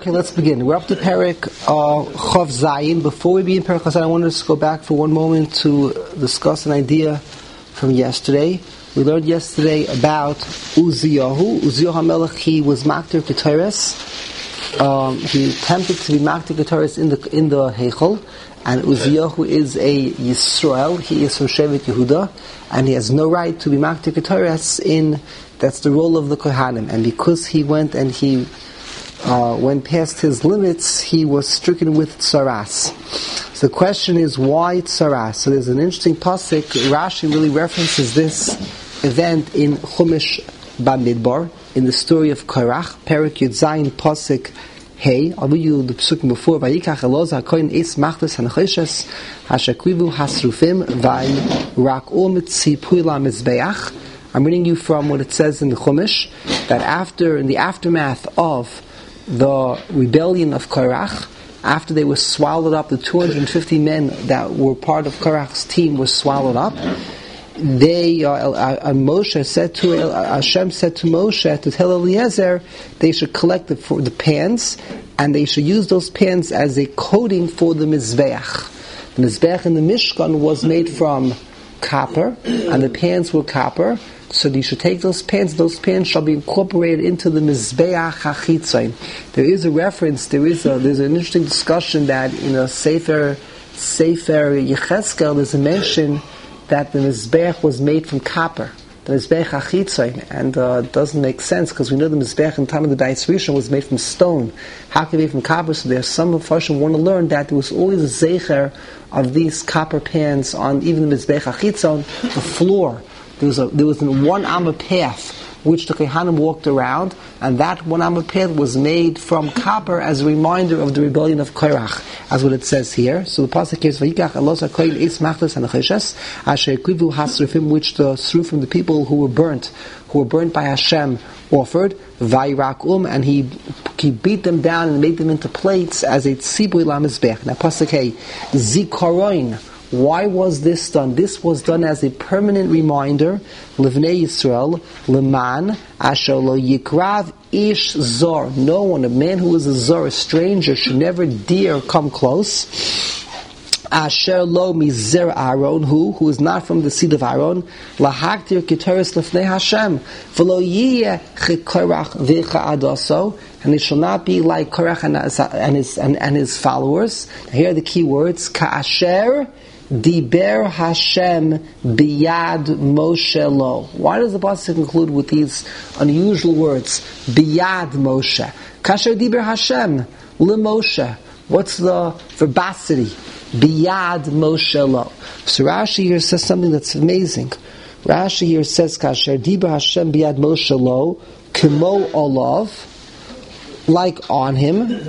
Okay, let's begin. We're up to Perek Chav Zayin. Before we begin Perek Chav Zayin, I wanted us to go back for one moment to discuss an idea from yesterday. We learned yesterday about Uziyahu. Uziyahu HaMelech, he was Maktir Keteres. He attempted to be Maktir Keteres in the Heichel. And Uziyahu is a Yisrael. He is from Shevet Yehuda. And he has no right to be Maktir Keteres that's the role of the Kohanim. And because he went and he went past his limits, he was stricken with tsaras. So the question is, why tsaras? So there's an interesting pasuk. Rashi really references this event in Chumash Bamidbar, in the story of Korach, Perek Yud Zayin pasuk Hey. I'll read you the pasukim before. Vayikach Elazar HaKohen es machtas hanachoshes hashakrivu hasrufim vayrak'u mitzipui lamizbeach. I'm reading you from what it says in the Chumash, that in the aftermath of the rebellion of Korach, after they were swallowed up, the 250 men that were part of Korach's team were swallowed up. Hashem said to Moshe to tell Eliezer they should collect the pans, and they should use those pans as a coating for the Mizbeach. The Mizbeach in the Mishkan was made from copper, and the pans were copper. So you should take those pans shall be incorporated into the Mizbeach HaChitzayin. There is a reference, there's an interesting discussion that in a Sefer Yecheskel, there's a mention that the Mizbeach was made from copper, the Mizbeach HaChitzayin, and it doesn't make sense, because we know the Mizbeach in the time of the Bais Rishon was made from stone. How can it be from copper? So there's some of us who want to learn that there was always a Zecher of these copper pans on even the Mizbeach HaChitzayin, the floor. There was a 1 amma path which the Kohanim walked around, and that 1 amma path was made from copper as a reminder of the rebellion of Korach, as what it says here. So the pasuk is Vayikach Elazar HaKohen es machtas hanachoshes asher krivu hasrufim, which the srufim, the people who were burnt by Hashem, offered vayrak'um, and he beat them down and made them into plates as a tzibui lamizbech. Now pasuk hey, zikaron. Why was this done? This was done as a permanent reminder, Livnei Yisrael, Leman, Asher lo yikrav ish zor. No one, a man who is a zor, a stranger, should never dare come close. Asher lo mizer Aaron, who is not from the seed of Aaron, lahaktir keteres lefnei Hashem, v'lo yiyeh chekorach v'cha adaso, and it shall not be like Korach and his followers. Here are the key words: Ka'asher Diber Hashem biyad Moshe lo. Why does the pasuk conclude with these unusual words? Biyad Moshe. Kasher Diber Hashem le Moshe. What's the verbosity? Biyad Moshe lo. So Rashi here says something that's amazing. Rashi here says Kasher Diber Hashem biyad Moshe lo kimo olav, like on him.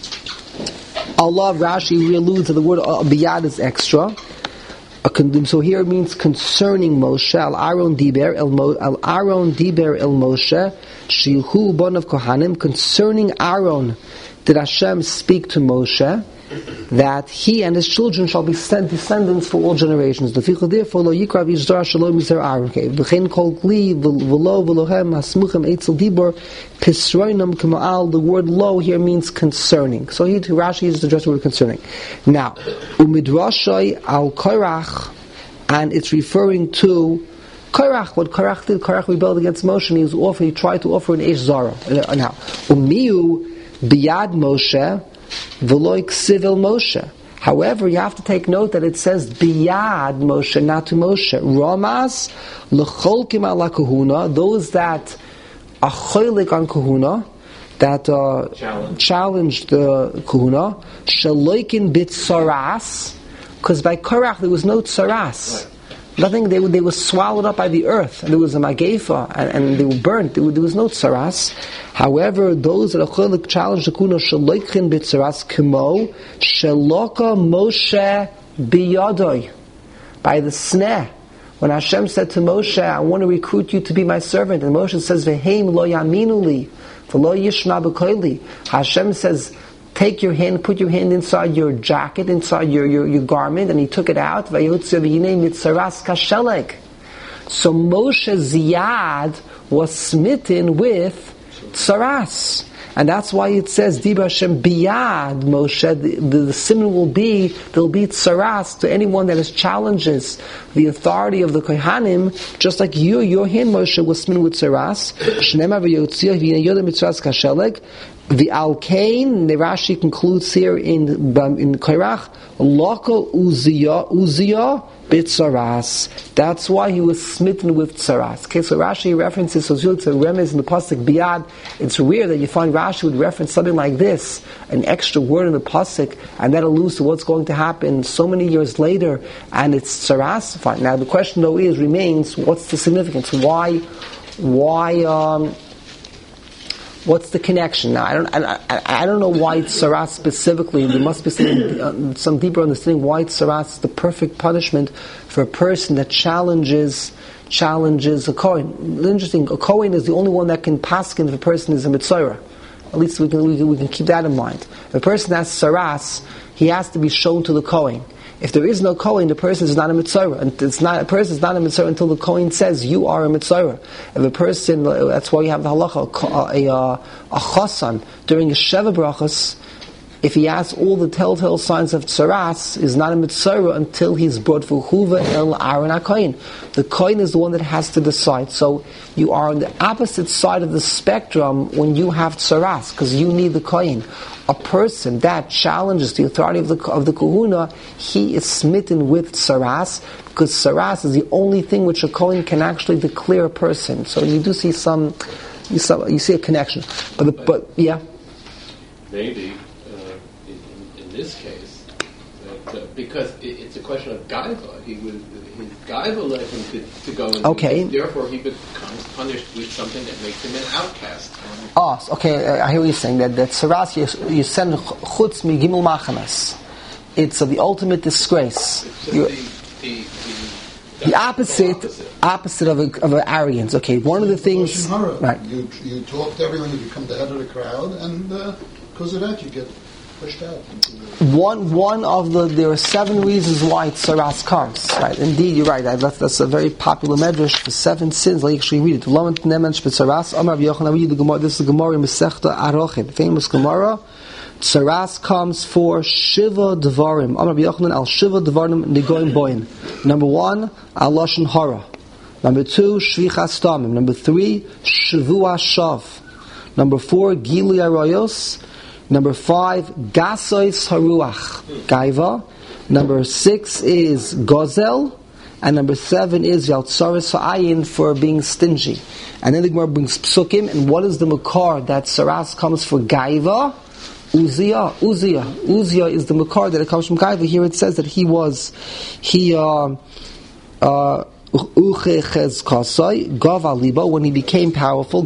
Allah, Rashi alludes to the word biyad is extra. So here it means concerning Moshe. Al Aaron diber el Moshe shilhu bon of Kohanim. Concerning Aaron did Hashem speak to Moshe that he and his children shall be descendants for all generations. Therefore, lo yikrav ish zor shalom mizer Aaron. V'chein kol gli v'lo v'lohem hasmuchem eitzel dibor pisroinam k'ma'al. The word lo here means concerning. So here Rashi is addressed the word concerning. Now, umidrashay al Korach, and it's referring to Korach. What Korach did, Korach rebelled against Moshe, and he tried to offer an Eish Zara. Now, umiu biyad Moshe v'lo ksiv el Moshe. However, you have to take note that it says biyad Moshe, not to Moshe. Ramaz l'cholkim ala kahuna, those that are cholik on kahuna, that challenged the kahuna, shaloikin bit saras, because by Korach there was no tsaras. Right. Nothing. They were swallowed up by the earth, and there was a magefa, and they were burnt. There was no tsaras. However, those that are challenged the kuna shaloikin bit tsaras kimo shaloka Moshe biyadoi, by the snare. When Hashem said to Moshe, I want to recruit you to be my servant, and Moshe says, V'heim lo yaminu li, v'lo yishma b'koili. Hashem says, take your hand, put your hand inside your jacket, inside your garment, and he took it out. Vayotze v'yinei mitzaras kashelek. So Moshe's yad was smitten with tsaras. And that's why it says, Dibra Hashem biyad Moshe, the simon will be, there'll be tsaras to anyone that challenges the authority of the Kohanim, just like your hand, Moshe, was simon with tsaras. Shnema v'yotziyah v'yinayodeh mitzaras kasheleg. The Al-Kain, the Rashi concludes here in Kairach, Loko Uziyah Bitzaras. That's why he was smitten with Tsaras. Okay, so Rashi references, so it's a remez in the Pasuk Biyad. It's rare that you find Rashi would reference something like this, an extra word in the Pasuk, and that alludes to what's going to happen so many years later, and it's Tsaras. Fine. Now the question though remains, what's the significance? Why what's the connection? Now, I don't know why it's Tsaras specifically. There must be some deeper understanding why it's Tsaras is the perfect punishment for a person that challenges a Kohen. Interesting, a Kohen is the only one that can paskin if a person is a Mitzorah. At least we can keep that in mind. If a person has Tsaras, he has to be shown to the Kohen. If there is no Kohen, the person is not a Mitzorah. And a person is not a Mitzorah until the Kohen says, you are a Mitzorah. If a person, that's why you have the halacha, a chosan, during a Sheva Brachas, if he has all the telltale signs of Tsaras, is not a Mitzorah until he's brought V'chuva el Aaron HaKohen. The Kohen is the one that has to decide. So you are on the opposite side of the spectrum when you have Tsaras, because you need the Kohen. A person that challenges the authority of the Kahuna, he is smitten with Tsaras, because Tsaras is the only thing which a Kohen can actually declare a person. So you do see you see a connection. But yeah. Maybe in this case, because it's a question of gaiva, his gaiva led him to go into this, therefore he becomes punished with something that makes him an outcast. Okay, I hear what you're saying, that Tsaras, you send chutz mi gimel machanas. It's the ultimate disgrace. The opposite of an arrogance. Okay, one of the things... Right. You talk to everyone, you become the head of the crowd, and because of that you get pushed out. There are 7 reasons why Tsaras comes. Right, indeed, you're right. That's a very popular medrash. The 7 sins. I'll actually read it. This is the Gemara in Masechta Arochin, famous Gemara. Tsaras comes for Shiva Dvarim. Amar Yochanan al Shiva Dvarim Nigoim Boyin. Number 1, al Lashon Hara. Number 2, Shvichas Damim. Number 3, Shavua Shav. Number 4, Gilui Arayos. Number 5, Gasois Haruach, Gaiva. Number 6 is Gozel. And number 7 is Yaltsaris Ha'ayin, for being stingy. And then the Gemara brings Psukim. And what is the Makar that Tsaras comes for Gaiva? Uziyah is the Makar that it comes from Gaiva. Here it says that when he became powerful,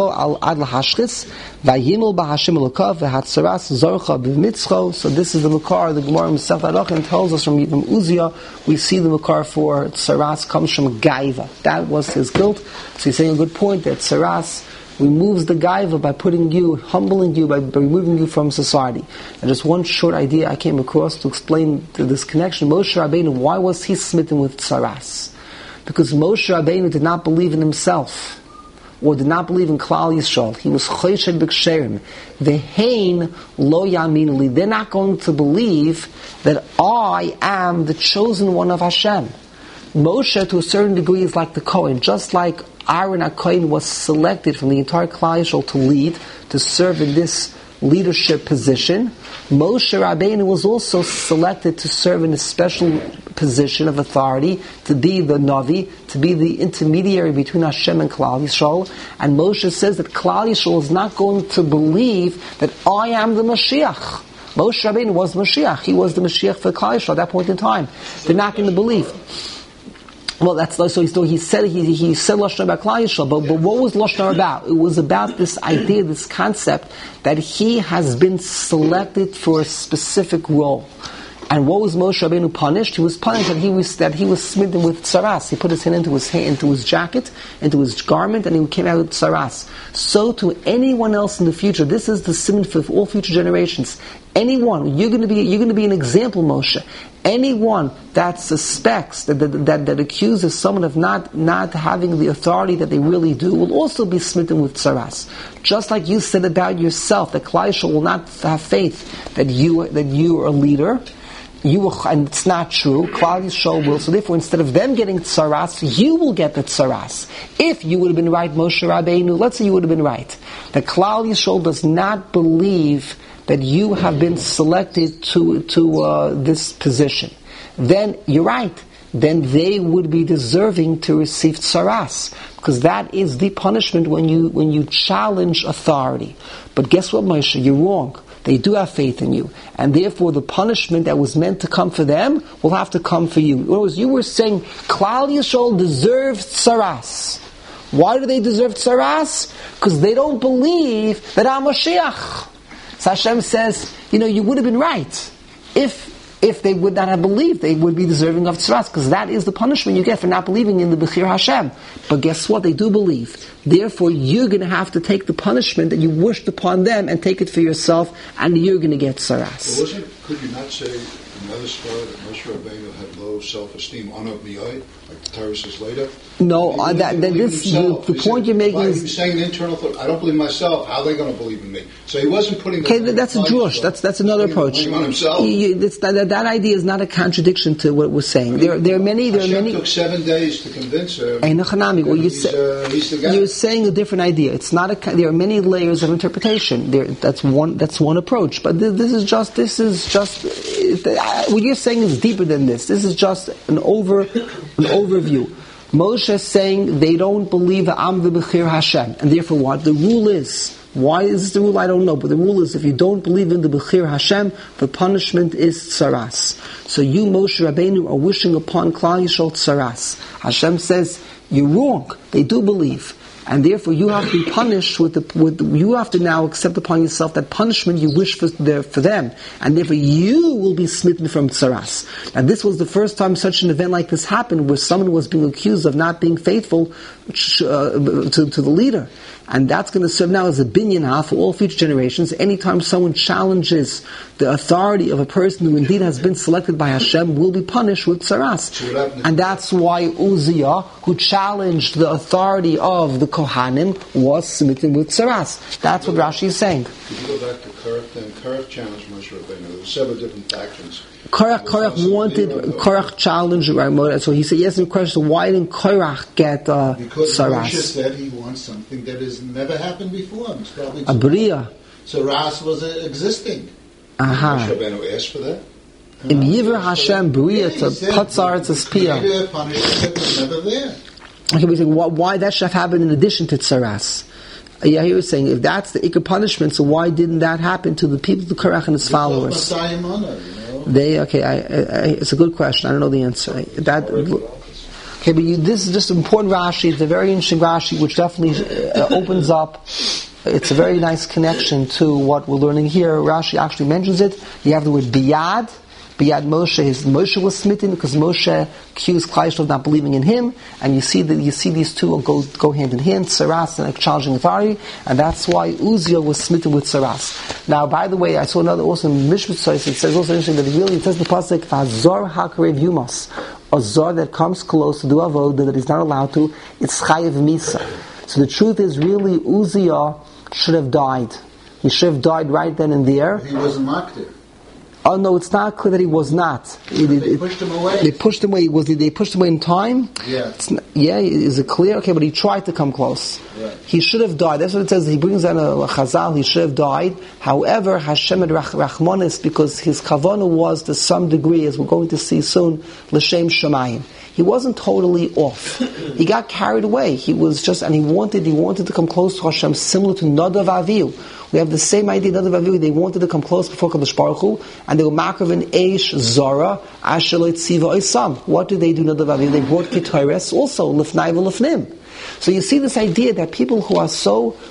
so this is the Makar. The Gemara himself tells us from Uziyah, we see the Makar for Tsaras comes from Gaiva. That was his guilt. So he's saying a good point that Tsaras removes the gaiva by humbling you, by removing you from society. And just one short idea I came across to explain this connection. Moshe Rabbeinu, why was he smitten with Tsaras? Because Moshe Rabbeinu did not believe in himself, or did not believe in Klal Yisrael. He was Choshed B'Ksherim. Ve'hein lo yaminuli. They're not going to believe that I am the chosen one of Hashem. Moshe, to a certain degree, is like the Kohen. Just like Aaron HaKohen was selected from the entire Klal Yisrael to lead, to serve in this leadership position, Moshe Rabbeinu was also selected to serve in a special position of authority, to be the Navi, to be the intermediary between Hashem and Klal Yisrael. And Moshe says that Klal Yisrael is not going to believe that I am the Mashiach. Moshe Rabbeinu was the Mashiach. He was the Mashiach for Klal Yisrael at that point in time. They're not going to believe. Well, that's so. He said Lashon about Klal Yisrael, but what was Lashon about? It was about this idea, this concept that he has been selected for a specific role. And what was Moshe Rabbeinu punished? He was punished that he was smitten with tsaras. He put his hand into his jacket, into his garment, and he came out with tsaras. So to anyone else in the future, this is the simon for all future generations. Anyone, you're going to be an example, Moshe. Anyone that suspects, that accuses someone of not having the authority that they really do, will also be smitten with tsaras. Just like you said about yourself, that Klal Yisrael will not have faith that you are a leader. You will, and it's not true. Klal Yisrael will. So therefore, instead of them getting tsaras, you will get the tsaras. If you would have been right, Moshe Rabbeinu, let's say you would have been right, that Klal Yisrael does not believe that you have been selected to this position, then you're right. Then they would be deserving to receive tsaras, because that is the punishment when you challenge authority. But guess what, Moshe? You're wrong. They do have faith in you, and therefore the punishment that was meant to come for them will have to come for you. In other words, you were saying Klal Yisrael deserves tsaras. Why do they deserve tsaras? Because they don't believe that I'm Mashiach. So Hashem says, you would have been right if they would not have believed. They would be deserving of tsaras, because that is the punishment you get for not believing in the Bechir Hashem. But guess what? They do believe. Therefore, you're going to have to take the punishment that you wished upon them and take it for yourself, and you're going to get tsaras. Could you not say another story that Moshe Rabbeinu had low self-esteem, honor b'yai, like the Torah says later? No, the point you're making is... He was saying internal thought, I don't believe myself, how are they going to believe in me? So he wasn't putting... Okay, that's a drush, that's another approach. That idea is not a contradiction to what we're saying. There are many... Hashem took 7 days to convince her. He's the guy. You're saying a different idea. It's not there are many layers of interpretation. That's one approach. But this is just what you're saying is deeper than this. This is just an overview. Moshe is saying they don't believe the Am v'Bechir Hashem, and therefore what? The rule is, why is this the rule? I don't know, but the rule is if you don't believe in the Bechir Hashem, the punishment is tsaras. So you, Moshe Rabbeinu, are wishing upon Klal Yisrael tsaras. Hashem says, you're wrong. They do believe. And therefore you have to be punished you have to now accept upon yourself that punishment you wish for them. And therefore you will be smitten from tsaras. And this was the first time such an event like this happened, where someone was being accused of not being faithful to the leader. And that's going to serve now as a binyan for all future generations. Anytime someone challenges the authority of a person who indeed has been selected by Hashem, will be punished with tsaras. And that's why Uzziah, who challenged the authority of the Kohanim, was smitten with tsaras. That's what Rashi is saying. If you go back to Korach, then Korach challenged Moshe Rabbeinu. There were several different factions. Korach challenged Ramot, so he said, yes, in question, why didn't Korach get tsaras? Because Moshe said he wants something that has never happened before. It's probably a bria. Tsaras was existing. Moshe Rabbeinu asked for that. Im Yiver Hashem bria to patzar to spia. Punishment was never there. Okay, we say, why that should have happened in addition to tsaras? Yeah, he was saying, if that's the ikar punishment, so why didn't that happen to the people, to Korach and his followers? It's a good question. I don't know the answer. Okay, but this is just an important Rashi. It's a very interesting Rashi, which definitely opens up. It's a very nice connection to what we're learning here. Rashi actually mentions it. You have the word biyad. Biyad Moshe, Moshe was smitten because Moshe accused Klal Yisrael of not believing in him, and you see these two go hand in hand, tsaras and challenging authority, and that's why Uzziah was smitten with tsaras. Now, by the way, I saw another awesome Mishpat. It says also interesting that it says the pasuk V'Hazor Hakarev Yumas, a zor that comes close to do avodah that he's not allowed to, it's chayiv misa. So the truth is, really, Uzziah should have died. He should have died right then and there. He wasn't maktir. Oh no, it's not clear that he was not. They pushed him away. They pushed him away. They pushed him away in time? Yeah. Is it clear? Okay, but he tried to come close. Right. He should have died. That's what it says. He brings down a chazal. He should have died. However, Hashem had rachmanis, because his kavanah was to some degree, as we're going to see soon, l'shem shamayim. He wasn't totally off. He got carried away. He was just, and he wanted to come close to Hashem, similar to Nadav Avihu. We have the same idea. Nadav Avihu, they wanted to come close before Kadosh Baruch Hu, and they were makav an eish zara ashelot tziva oisam. What did they do? Nadav Avihu, they brought ketores also lifnai v'lifnim. So you see this idea that people who are so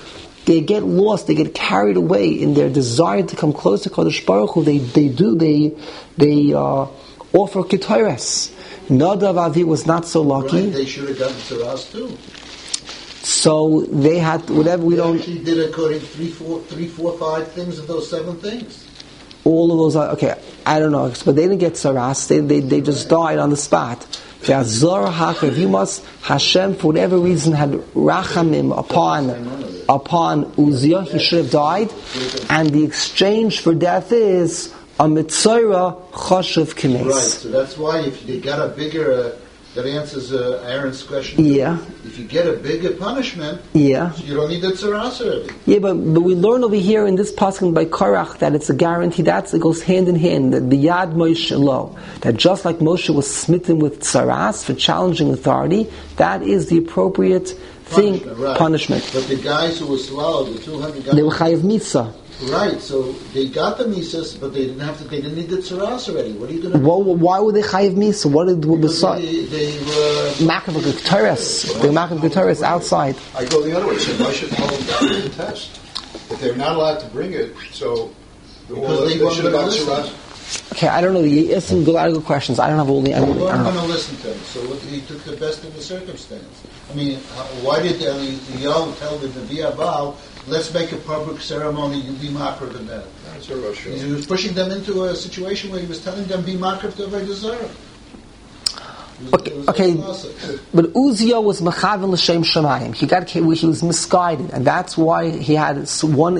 they get lost, they get carried away in their desire to come close to Kodesh Baruch Hu. They offer Ketores. Nadav Avi was not so lucky. Right, they should have gotten Tzaras too. So they had whatever we don't. She did according to 3, 4, 5 things of those 7 things. All of those are okay. I don't know, but they didn't get Saras. They just died on the spot. If you must, Hashem for whatever reason had rachamim upon Uzziah, he should have died, and the exchange for death is a mitzvah chashuv kines. Right. So that's why if you got a bigger. That answers Aaron's question. Yeah. If you get a bigger punishment, yeah, you don't need the tzaras already. Yeah, but we learn over here in this pasuk by Korach that it's a guarantee. It goes hand in hand. That the Yad Moshe Lo, that just like Moshe was smitten with tzaras for challenging authority, that is the appropriate punishment. But the guys who were swallowed, the 200 guys, they were chayav mitzvah. Right, so they got the misas, but they didn't have to. They didn't need the tzaras already. What are you going to do? Why were they chayav misa? What did the they were makav Ketores? They were makav Ketores outside. I go the other way. So why should hold down the test if they're not allowed to bring it? So because they should have got tzaras. Okay, I don't know. You asked some good questions. I don't have all the. They weren't going to listen to him, so he took the best of the circumstance. I mean, why did Eliyahu tell the Nevi Abal, let's make a public ceremony, you be makrav in that? He was pushing them into a situation where he was telling them, be makrav to Avodah Zarah. Okay, but Uzziah was mechaven l'shem shamayim. He was misguided, and that's why he had a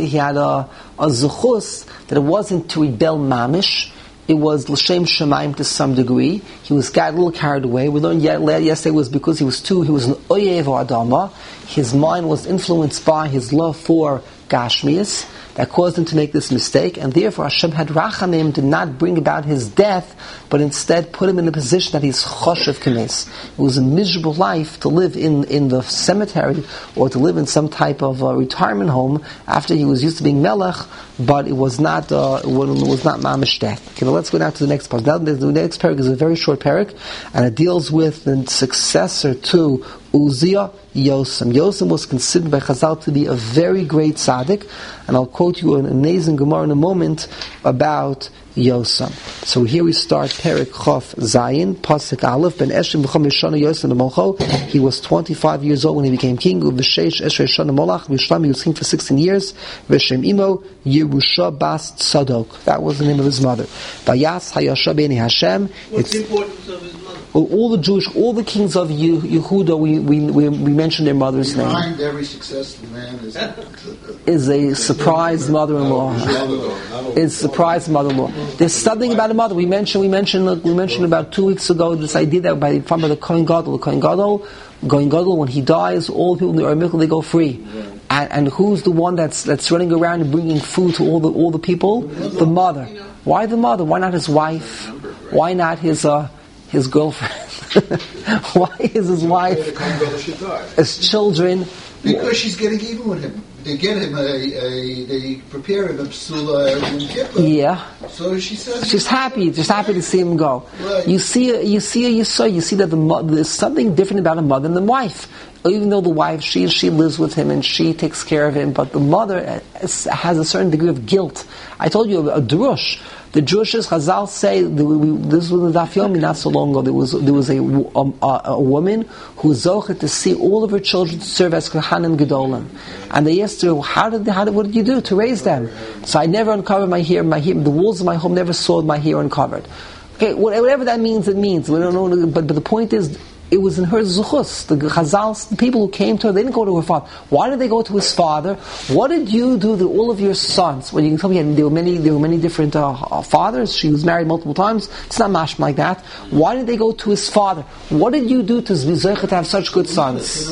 zuchus that it wasn't to rebel mamish. It was l'shem shamayim to some degree. He got a little carried away. We learned yesterday was because he was an oyev adama. His mind was influenced by his love for Gashmias that caused him to make this mistake, and therefore Hashem had rachamim to not bring about his death, but instead put him in a position that he's choshev kines. It was a miserable life to live in the cemetery or to live in some type of retirement home after he was used to being melech, but it was not mamish death. Okay, now let's go now to the next part. Now the next parak is a very short parak, and it deals with the successor to Uzziah, Yosem. Yosem was considered by Chazal to be a very great tzaddik, and I'll quote you an amazing Gemara in a moment about Yosem. So here we start Perek Chof Zayin, Pasuk Aleph, Ben Eshim V'chom Yeshana Yosem Molcho. He was 25 years old when he became king. V'sheish Esher Yeshana Molach, V'shlam, he was king for 16 years. V'shem Imo, Yerusha Bas Tzadok. That was the name of his mother. Vayas Hayasha B'nei Hashem. What's the importance of his mother? All the kings of Yehuda, we mentioned their mother's name. Behind every successful man is a surprised mother-in-law. Is surprised mother-in-law. There's something about a mother. We mentioned about 2 weeks ago this idea that by the Kohen Gadol. The Kohen Gadol, when he dies, all the people in the Mikkel, they go free. And who's the one that's running around and bringing food to all the people? The mother. Why the mother? Why not his wife? Why not his girlfriend? Why is his wife? His children? Because she's getting even with him. They get him they prepare him a psula and kippah. Yeah. So she says she's happy to see him go. Right. You see that there's something different about a mother than the wife. Even though the wife she lives with him and she takes care of him, but the mother has a certain degree of guilt. I told you a drush. The Jewish Chazal say this was in Daf Yomi not so long ago. There was a woman who was zochet to see all of her children serve as Kohanim Gedolim, and they asked her, what did you do to raise them? So I never uncovered my hair. The walls of my home never saw my hair uncovered. Okay, whatever that means, it means. We don't know, but the point is, it was in her zuchus. The Chazals, the people who came to her, they didn't go to her father. Why did they go to his father? What did you do to all of your sons? Well, you can tell me there were many different fathers. She was married multiple times. It's not mashma like that. Why did they go to his father? What did you do to Zechah to have such good sons?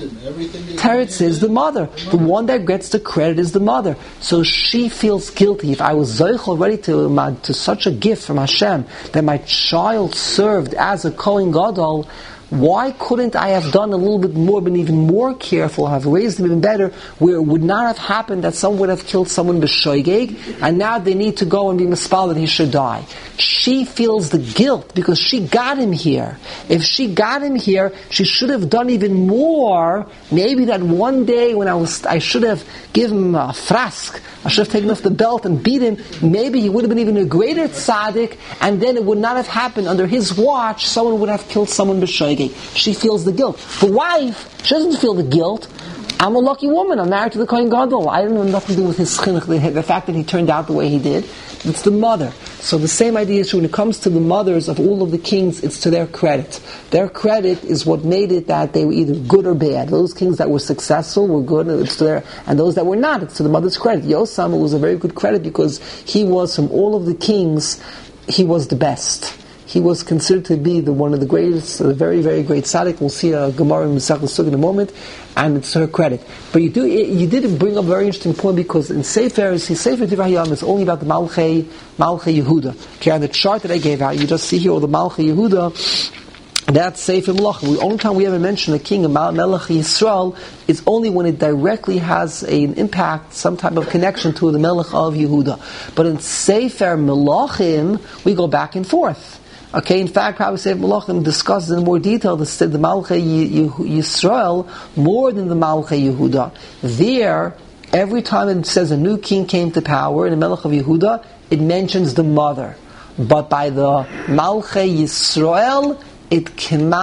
Teretz is the mother. The one that gets the credit is the mother. So she feels guilty. If I was Zechah already to such a gift from Hashem that my child served as a Kohen Gadol, Why couldn't I have done a little bit more, been even more careful, have raised him even better, where it would not have happened that someone would have killed someone b'shoigeg, and now they need to go and be mispal that he should die. She feels the guilt because she got him here. If she got him here, she should have done even more. Maybe that one day when I should have given him a frask, I should have taken off the belt and beat him. Maybe he would have been even a greater tzaddik, and then it would not have happened under his watch. Someone would have killed someone b'shoigeg. She feels the guilt. The wife, she doesn't feel the guilt. I'm a lucky woman. I'm married to the Kohen Gadol. I didn't have nothing to do with his chinuch, the fact that he turned out the way he did. It's the mother. So the same idea is true when it comes to the mothers of all of the kings. It's to their credit. Their credit is what made it that they were either good or bad. Those kings that were successful were good, it's to their, and those that were not, it's to the mother's credit. Yosam was a very good credit because he was, from all of the kings, he was the best. He was considered to be one of the greatest, very, very great tzaddik. We'll see a Gemara in Masechet Sugah in a moment, and it's to her credit. But you did bring up a very interesting point, because in Sefer Divrei Hayam is only about the Malchei Yehuda. Okay, on the chart that I gave out, you just see here all the Malchei Yehuda. That's Sefer Melachim. The only time we ever mention a king, a Melech Yisrael, is only when it directly has an impact, some type of connection to the Melech of Yehuda. But in Sefer Melachim, we go back and forth. Okay, in fact, Rabbi Sefer Melachim discusses in more detail the Malchei Yisrael more than the Malchei Yehuda. There, every time it says a new king came to power in the Melech of Yehuda, it mentions the mother. But by the Malchei Yisrael, it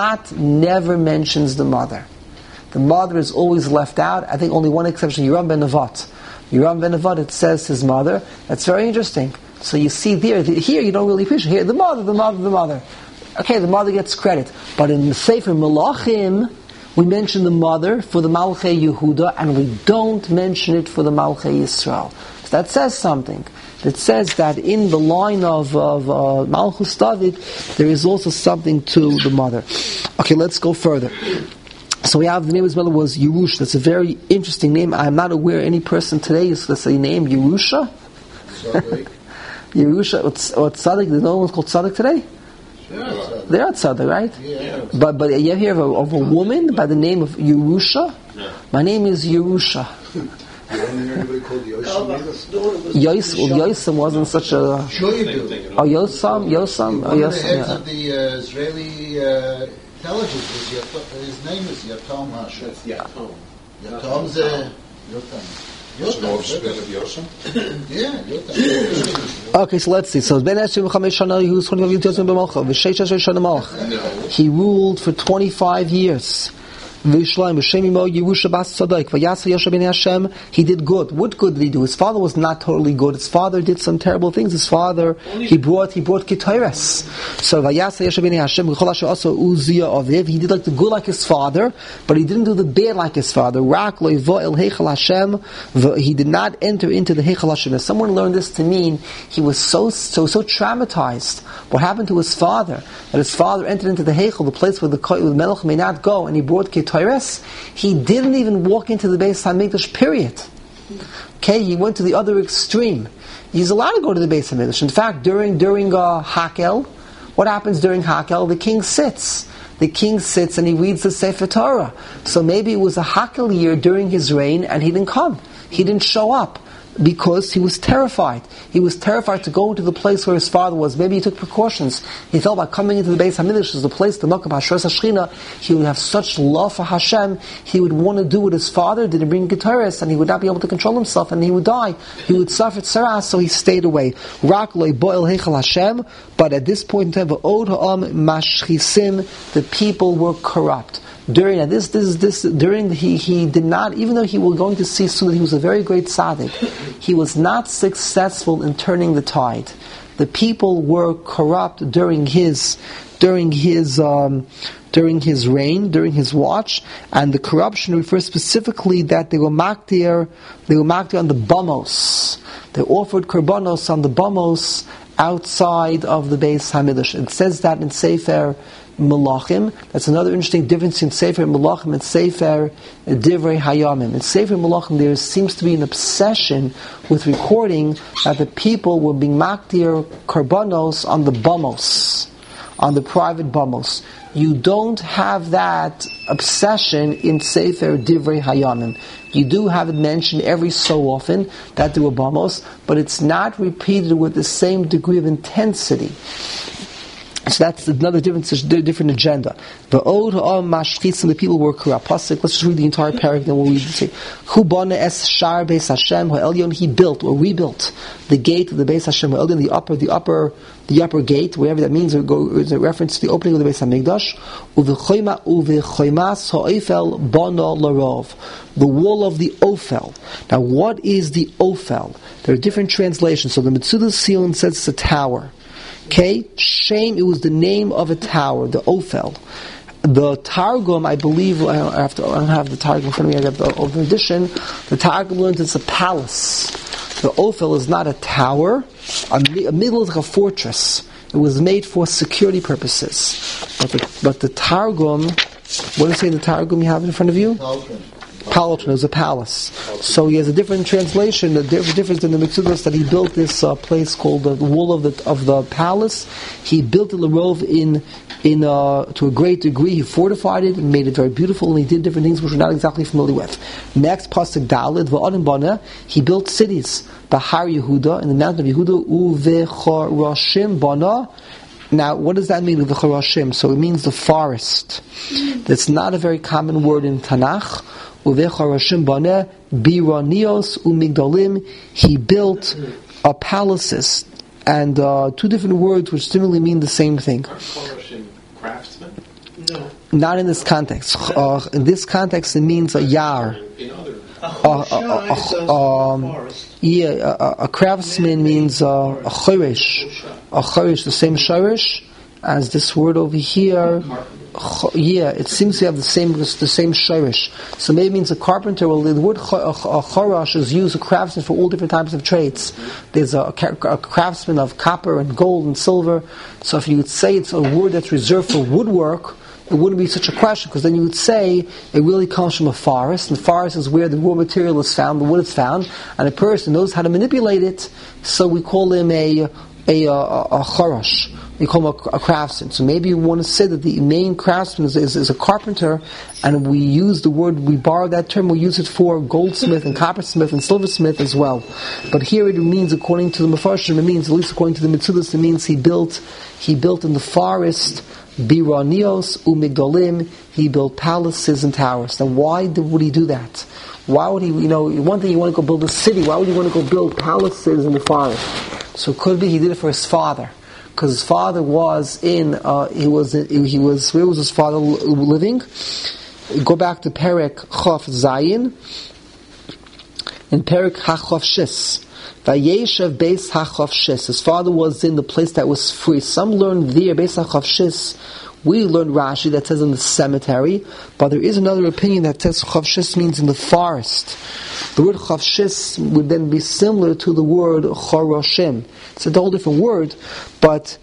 never mentions the mother. The mother is always left out. I think only one exception, Yeram ben Nevat. Yeram ben Nevat, it says his mother. That's very interesting. So you see here you don't really appreciate. Here, the mother. Okay, the mother gets credit. But in the Sefer Melachim, we mention the mother for the Malchei Yehuda, and we don't mention it for the Malchei Yisrael. So that says something. It says that in the line of Malchus David, there is also something to the mother. Okay, let's go further. So we have, the name of his mother was Yerush. That's a very interesting name. I'm not aware any person today is, let's say, named Yerusha. Yerusha or Tzaddik. There's no one called Tzaddik today? Sure. They are Tzaddik, right? Yeah. But you hear of a woman by the name of Yerusha? Yeah. My name is Yerusha. You don't hear anybody called Yosam either? Yosam wasn't such a... Sure you do. Oh, Yosam? One of the heads of the Israeli intelligence, his name is Yatom Hashem. That's Yatom. Yatom's Yotam. It's an offspring of Yosam? Yeah, Yotam. Okay, so let's see. So Ben Esrim Chamesh Shana, he was 25 years B'Malcha. V'Sheish Asher Shana Malch. He ruled for 25 years. He did good. What good did he do? His father was not totally good. His father did some terrible things. His father, he brought Ketores. So he did like the good like his father, but he didn't do the bad like his father. He did not enter into the Heichal Hashem. Someone learned this to mean he was so traumatized. What happened to his father? That his father entered into the Heichal, the place where the Melech may not go, and he brought Ketores. He didn't even walk into the Beis HaMikdash, period. Okay, he went to the other extreme. He's allowed to go to the Beis HaMikdash. In fact, during Hakel, what happens during Hakel? The king sits. The king sits and he reads the Sefer Torah. So maybe it was a Hakel year during his reign and he didn't come. He didn't show up. Because he was terrified. He was terrified to go into the place where his father was. Maybe he took precautions. He thought by coming into the Beis HaMikdash, which is the place, the Makam Hashras HaShechina, he would have such love for Hashem, he would want to do what his father did and bring Ketores, and he would not be able to control himself, and he would die. He would suffer tzaras, so he stayed away. Rak loy bo'el heichal Hashem, but at this point in time, v'od ha'am mashchisim, the people were corrupt. During he did not, even though he was going to see soon that he was a very great tzaddik, he was not successful in turning the tide. The people were corrupt during his reign, during his watch, and the corruption refers specifically that they were maktir on the bamos. They offered korbanos on the bamos outside of the Beis HaMikdash. It says that in Sefer Melachim. That's another interesting difference in Sefer Melachim and Sefer Divrei Hayamim. In Sefer Melachim there seems to be an obsession with recording that the people were being maktir korbanos on the bamos. on the private bamos. You don't have that obsession in Sefer Divrei Hayamim. You do have it mentioned every so often that there were bamos, but it's not repeated with the same degree of intensity. So that's another different agenda. The old mashchitz and the people were corrupt. Let's just read the entire paragraph, then we'll read it. Say, Chubana es shar beis Hashem ha'elyon. He built or rebuilt the gate of the Beis Hashem ha'elyon, the upper gate, whatever that means. It's a reference to the opening of the Beis Hamikdash. Uvechoimas ha'ofel bana larov. The wall of the Ophel. Now, what is the Ophel? There are different translations. So the Metzudas Sion says it's a tower. Okay, Shem, it was the name of a tower, the Ophel. The Targum, I believe, I don't have the Targum in front of me, I got the older edition. The Targum learns it's a palace. The Ophel is not a tower, a middle is like a fortress. It was made for security purposes. But the Targum, what does it say in the Targum you have in front of you? Palatin is a palace. So he has a different translation, the difference in the Metzudos, that he built this place called the wall of the palace. He built the Lerov to a great degree. He fortified it and made it very beautiful, and he did different things which we're not exactly familiar with. Next, Pasuk Daled, V'Adam Bana, he built cities. Bahar Yehuda, in the mountain of Yehuda, Uvechorashim Bana. Now, what does that mean, Uvechorashim? So it means the forest. That's not a very common word in Tanakh. Uvecharashim baneh biranios umigdalim. He built palaces, and two different words which similarly mean the same thing. Craftsman? No. Not in this context. In this context, it means a yar. A craftsman means a chorish. A chorish, the same shorish as this word over here. Yeah, it seems to have the same shirish. So maybe it means a carpenter. Well, the word charash is used, a craftsman, for all different types of trades. There's a craftsman of copper and gold and silver. So if you would say it's a word that's reserved for woodwork, it wouldn't be such a question, because then you would say it really comes from a forest, and the forest is where the raw material is found, the wood is found, and a person knows how to manipulate it, so we call him a charash. We call him a craftsman. So maybe you want to say that the main craftsman is a carpenter, and we use the word, we borrow that term, we use it for goldsmith and coppersmith and silversmith as well. But here it means, according to the Mefarshim, it means, at least according to the Metzudos, it means he built in the forest, biranios umigdalim, he built palaces and towers. Now why would he do that? Why would he, one thing you want to go build a city, why would you want to go build palaces in the forest? So it could be he did it for his father. Because his father was where was his father living? Go back to Perek Chof Zayin, in Perek HaChof Shis. Vayeshev Beis HaChof Shis. His father was in the place that was free. Some learned there, Beis HaChof Shis. We learned Rashi that says in the cemetery, but there is another opinion that says Chof Shis means in the forest. The word Chof Shis would then be similar to the word Choroshim. It's a whole different word, but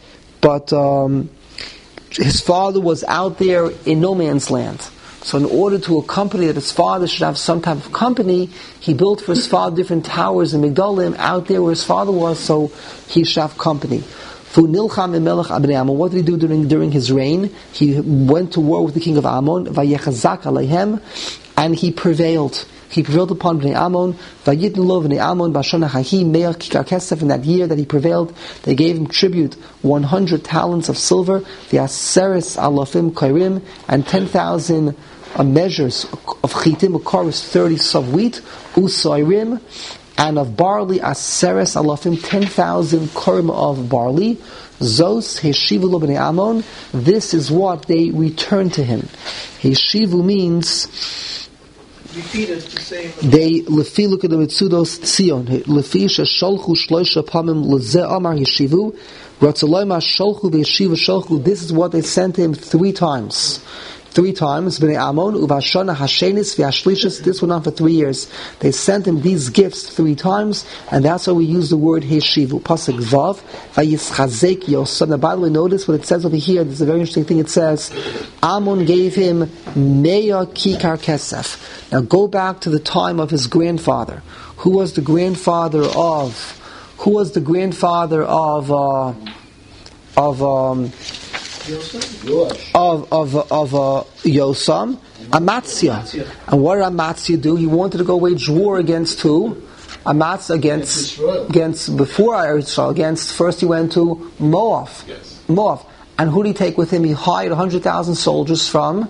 his father was out there in no man's land. So in order to accompany that his father should have some type of company, he built for his father different towers in Migdalim out there where his father was, so he should have company. What did he do during his reign? He went to war with the king of Ammon, and he prevailed. He prevailed upon Bnei Ammon. In that year that he prevailed, they gave him tribute 100 talents of silver, the aseres alafim kairim, and 10,000 measures of chitim, of course 30 of wheat, usairim, and of barley, aseres alafim, 10,000 korim of barley. Zos heshivu lo bnei Ammon. This is what they returned to him. Heshivu means they lefi, look at the Metzudos Tzion, lefi shesholchu shloisha pamim lezeh amar yeshivu ratzaloi ma sholchu ve'yeshivu sholchu. This is what they sent him 3 times. 3 times, Bnei Ammon, uvashana hashenis ve'ashlishis. This went on for 3 years. They sent him these gifts 3 times, and that's why we use the word heshivu. Pasuk vav, vayischazek yosef. Now, by the way, notice what it says over here. There's a very interesting thing. It says, Ammon gave him meya kikar kesef. Now, go back to the time of his grandfather. Who was the grandfather of Yosam, Amatzia. And what did Amatzia do? He wanted to go wage war against who? Amatzia against before Israel. First he went to Moab. Yes. Moab. And who did he take with him? He hired 100,000 soldiers from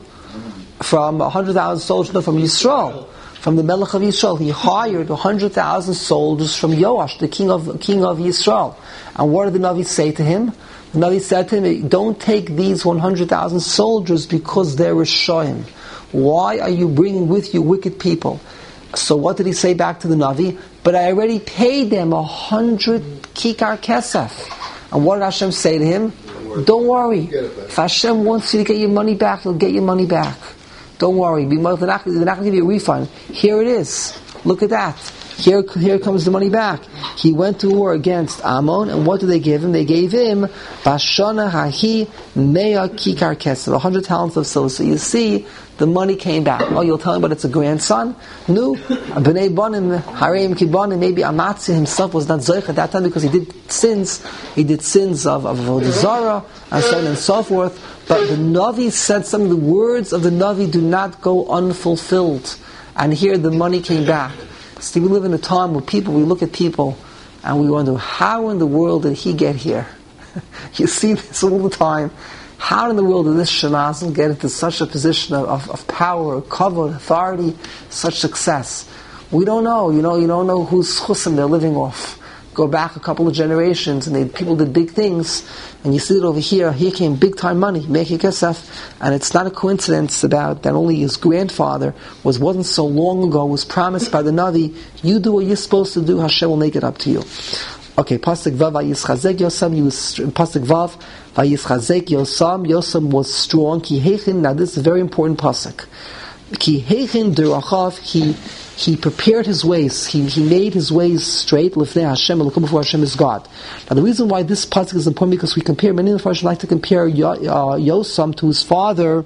Yisrael. From the Melech of Yisrael. He hired 100,000 soldiers from Yoash, the king of Yisrael. And what did the Navi say to him? The Navi said to him, don't take these 100,000 soldiers because they're Rishoyim. Why are you bringing with you wicked people? So what did he say back to the Navi? But I already paid them 100 kikar kesef. And what did Hashem say to him? Don't worry. If Hashem wants you to get your money back, He'll get your money back. Don't worry. They're not going to give you a refund. Here it is. Look at that. Here comes the money back. He went to war against Ammon, and what did they give him? They gave him Bashana Hahi Mea Kikar Kesef, 100 talents of silver. So you see, the money came back. Oh, you'll tell him, but it's a grandson? No. B'nei Banim, Hareim Kibanim, maybe Amatzia himself was not Zoich at that time because he did sins. He did sins of Avodah Zarah, and so on and so forth. But the Navi said some of the words of the Navi do not go unfulfilled. And here the money came back. See, we live in a time where we look at people and we wonder, how in the world did he get here? You see this all the time. How in the world did this Shanazim get into such a position of power, cover, authority, such success? We don't know. You don't know whose chusim they're living off. Go back a couple of generations and people did big things, and you see it over here. Here came big time money, making kesef, and it's not a coincidence about that. Only his grandfather wasn't so long ago was promised by the Navi, you do what you're supposed to do, Hashem will make it up to you. Okay, pasuk vav vayischazek Yosam. Pasuk vav vayischazek Yosam. Yosam was strong. Ki heichin. Now this is a very important pasuk. Ki heichin derachav. He prepared his ways. He made his ways straight. Lifnei Hashem, and before Hashem is God. Now the reason why this pasuk is important because we compare. Many of the Farshim like to compare Yosam to his father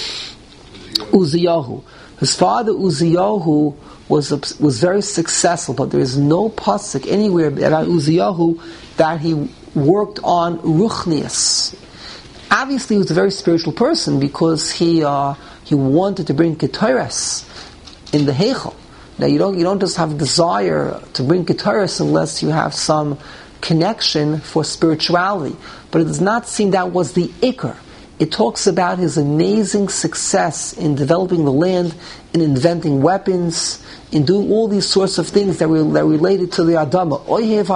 Uziyahu. His father Uziyahu was very successful, but there is no pasuk anywhere about Uziyahu that he worked on ruchnius. Obviously, he was a very spiritual person because he wanted to bring Ketores in the Heichel. Now you don't just have a desire to bring Ketores unless you have some connection for spirituality. But it does not seem that was the Iker. It talks about his amazing success in developing the land, in inventing weapons, in doing all these sorts of things that related to the Adama. Oyev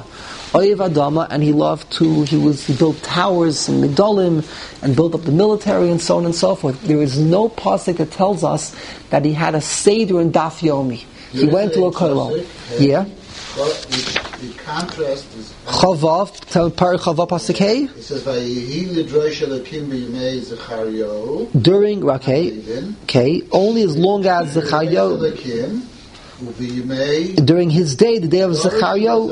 Adama, and he built towers and Migdalim, and built up the military, and so on and so forth. There is no pasuk that tells us that he had a seder in Daf Yomi. He went to a kollel. Yeah. The contrast is Chavav. Tell Parak Chavav pasuk Hey. It says Vayihi lidrosh Elokim b'yimei Zechariyahu. During only as long as Zechariyahu. During his day, the day of Zechariyahu.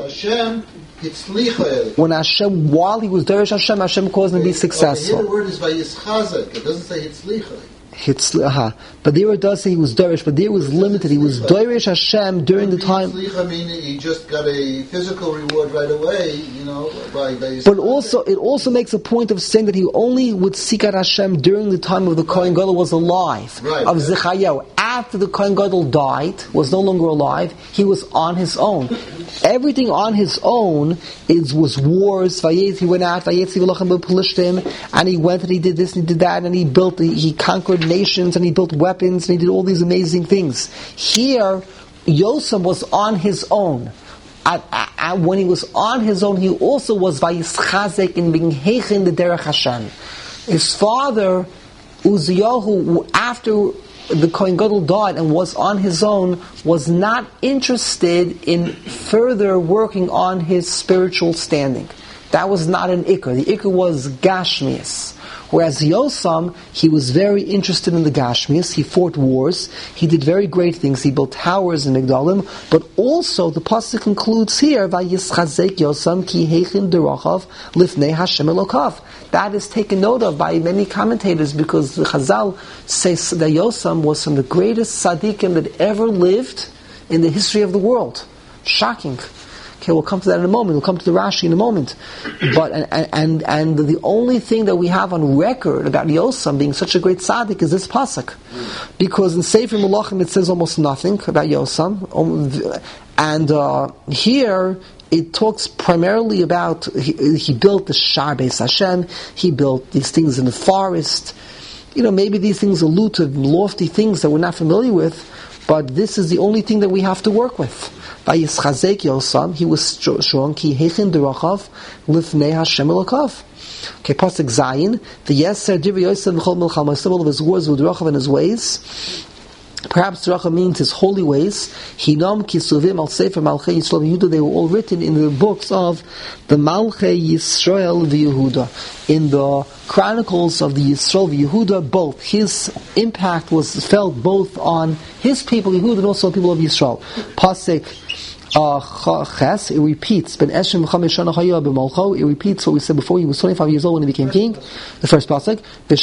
When Hashem, while he was Derish Hashem caused him to be successful. The word is Vayischazek. It doesn't say Hitzlicha. But there it does say he was Derish, but there it was limited. He was Derish Hashem during the time. I mean, he just got a physical reward right away, But it also makes a point of saying that he only would seek out Hashem during the time of the Kohen Gadol was alive, of Zechariah. After the Kohen Gadol died, was no longer alive, he was on his own. Everything on his own was wars. He went out, and he went and he did this and he did that, and he conquered nations, and he built weapons, and he did all these amazing things. Here, Yosem was on his own. When he was on his own, he also was Vayischazek in being Heichin the Derech Hashem. His father, Uziyahu, after the Kohen Gadol died and was on his own, was not interested in further working on his spiritual standing. That was not an Iker. The Iker was Gashmias. Whereas Yosam, he was very interested in the Gashmias. He fought wars. He did very great things. He built towers in Migdalim. But also, the pasuk concludes here, Vayischazek Yosam ki heichin derachav lifnei Hashem Elokav. That is taken note of by many commentators because the Chazal says that Yosam was from the greatest tzaddikim that ever lived in the history of the world. Shocking. Okay, we'll come to that in a moment. We'll come to the Rashi in a moment. But and the only thing that we have on record about Yosam being such a great tzaddik is this pasuk, because in Sefer Melachim it says almost nothing about Yosam, and here it talks primarily about he built the Shar Beis Hashem. He built these things in the forest. Maybe these things allude to lofty things that we're not familiar with, but this is the only thing that we have to work with. Vayischazek Yosam, he was strong. Ki hechin derachav lifnei Hashem elakav. Okay, pasuk Zayin. The Yeser Divrei Yosef v'chol milchama. All of his words with derachav and his ways. Perhaps derachav means his holy ways. Hinam kisuvim al sefer Malchei Yisrael v'Yehuda. They were all written in the books of the Malchei Yisrael v'Yehuda. In the chronicles of the Yisrael v'Yehuda, both. His impact was felt both on his people, Yehuda, and also people of Yisrael. Pasuk Ches, it repeats, it repeats what we said before. He was 25 years old when he became king. The first pasuk,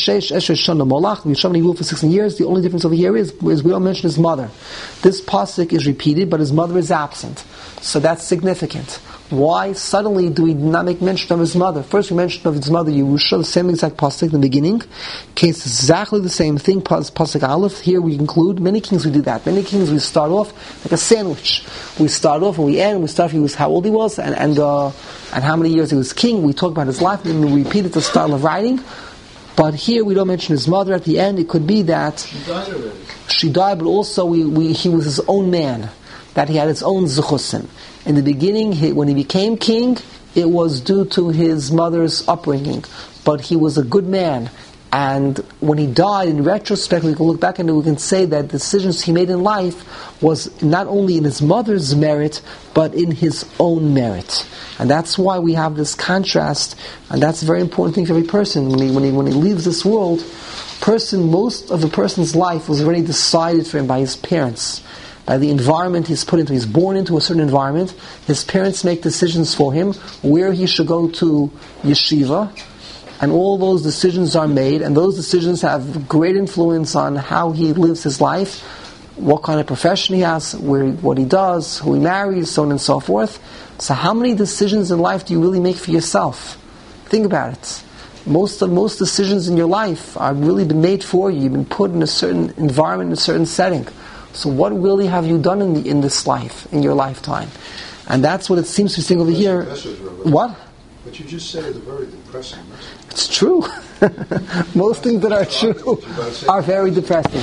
he ruled for 16 years. The only difference over here is we don't mention his mother. This pasuk is repeated, but his mother is absent. So that's significant. Why suddenly do we not make mention of his mother? First we mentioned of his mother Yerusha, the same exact pasuk in the beginning. Case exactly the same thing, pasuk Aleph. Here we include, many kings we do that. Many kings we start off like a sandwich. We start off and we end, we start off how old he was and how many years he was king. We talk about his life and we repeat it, the style of writing. But here we don't mention his mother at the end. It could be that she died, but also he was his own man, that he had his own zuchusim. In the beginning, when he became king, it was due to his mother's upbringing. But he was a good man. And when he died, in retrospect, we can look back and we can say that the decisions he made in life was not only in his mother's merit, but in his own merit. And that's why we have this contrast, and that's a very important thing for every person. When he leaves this world, most of the person's life was already decided for him by his parents. By the environment he's put into. He's born into a certain environment. His parents make decisions for him, where he should go to yeshiva, and all those decisions are made, and those decisions have great influence on how he lives his life, what kind of profession he has, what he does, who he marries, so on and so forth. So how many decisions in life do you really make for yourself? Think about it. Most decisions in your life are really been made for you. You've been put in a certain environment, in a certain setting. So what really have you done in this life, in your lifetime? And that's what it seems to be saying over here. What? What you just said is a very depressing message. It's true. Most things that are true are very depressing.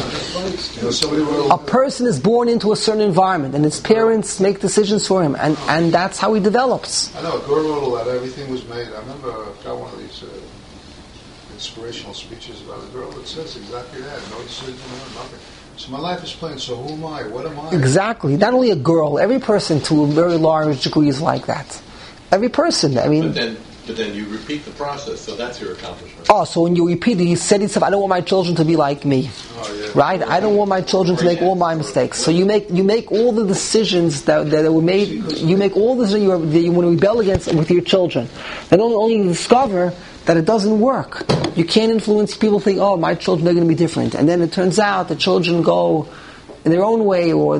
A person is born into a certain environment, and his parents make decisions for him, and that's how he develops. I know, Gore wrote a lot. Everything was made. I remember I got one of these inspirational speeches about a girl that says exactly that. No decision, nothing. So my life is plain, so who am I? What am I? Exactly. Not only a girl, every person to a very large degree is like that. Every person, I mean... But then you repeat the process, so that's your accomplishment. Oh, so when you repeat it, you said yourself, I don't want my children to be like me. Oh, yeah. Right? I don't want my children to make all my mistakes. So you make all the decisions that were made, you make all the decisions that you want to rebel against with your children. And only discover that it doesn't work. You can't influence people think, oh, my children are going to be different. And then it turns out the children go in their own way, or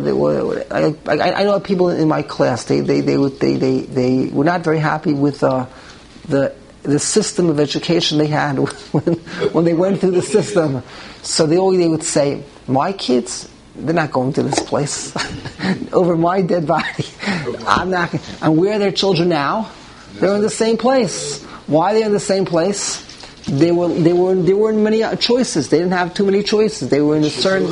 I know people in my class, they were not very happy with the system of education they had when they went through the system. So they would say, my kids, they're not going to this place over my dead body. I'm not. And where are their children now? They're in the same place. Why are they in the same place? They weren't many choices. They didn't have too many choices. They were in a certain...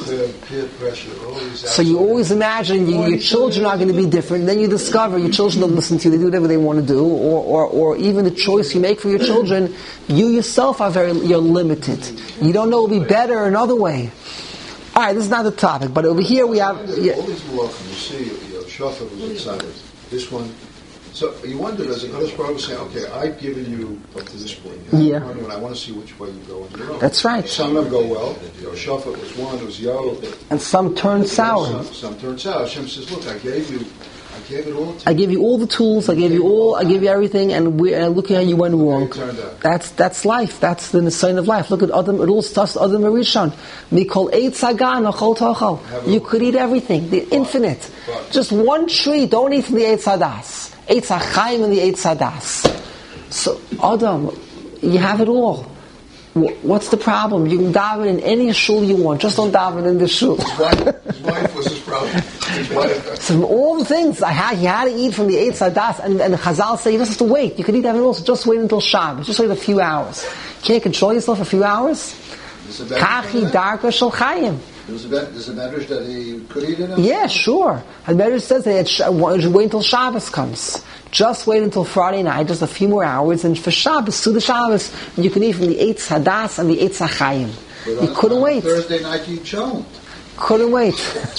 So you always imagine your children are going to be different. Then you discover your children don't listen to you. They do whatever they want to do. Or even the choice you make for your children, you yourself you're limited. You don't know it will be better another way. Alright, this is not the topic. But over here we have... All these malachim, you see, Shafar was excited. This one... So you wonder, as a Kadosh Baruch Hu saying, okay, I've given you up to this point. Yeah. And I want to see which way you go on your own. That's right. Some of them go well. Shafat was one, it was Yo. And some turn sour. Some turn sour. Hashem says, look, I gave you I gave you all the tools. I gave you everything, and look at how you went wrong. That's life. That's the sign of life. Look at Adam. It all starts Adam Rishon. Mikol eitz hagan achol tochal. You could eat everything, the infinite. Just one tree. Don't eat from the eitz hadas. Eitz hachaim and the eitz hadas. So Adam, you have it all. What's the problem? You can daven in any shul you want. Just don't daven in the shul. His wife was his problem. So from all the things he had to eat from the Eitz Hadas, and Chazal say you just have to wait. You can eat everything else. Just wait until Shabbos. Just wait a few hours. Can't control yourself a few hours. Kachi darka shel chayim. There's a medrash that he could eat in it? Yeah, sure. The medrash says that you should wait until Shabbos comes. Just wait until Friday night, just a few more hours, and for Shabbos, to the Shabbos, you can eat from the Eitz Hadas and the Eitz Hachayim. You couldn't wait. Thursday night you choned. Couldn't wait.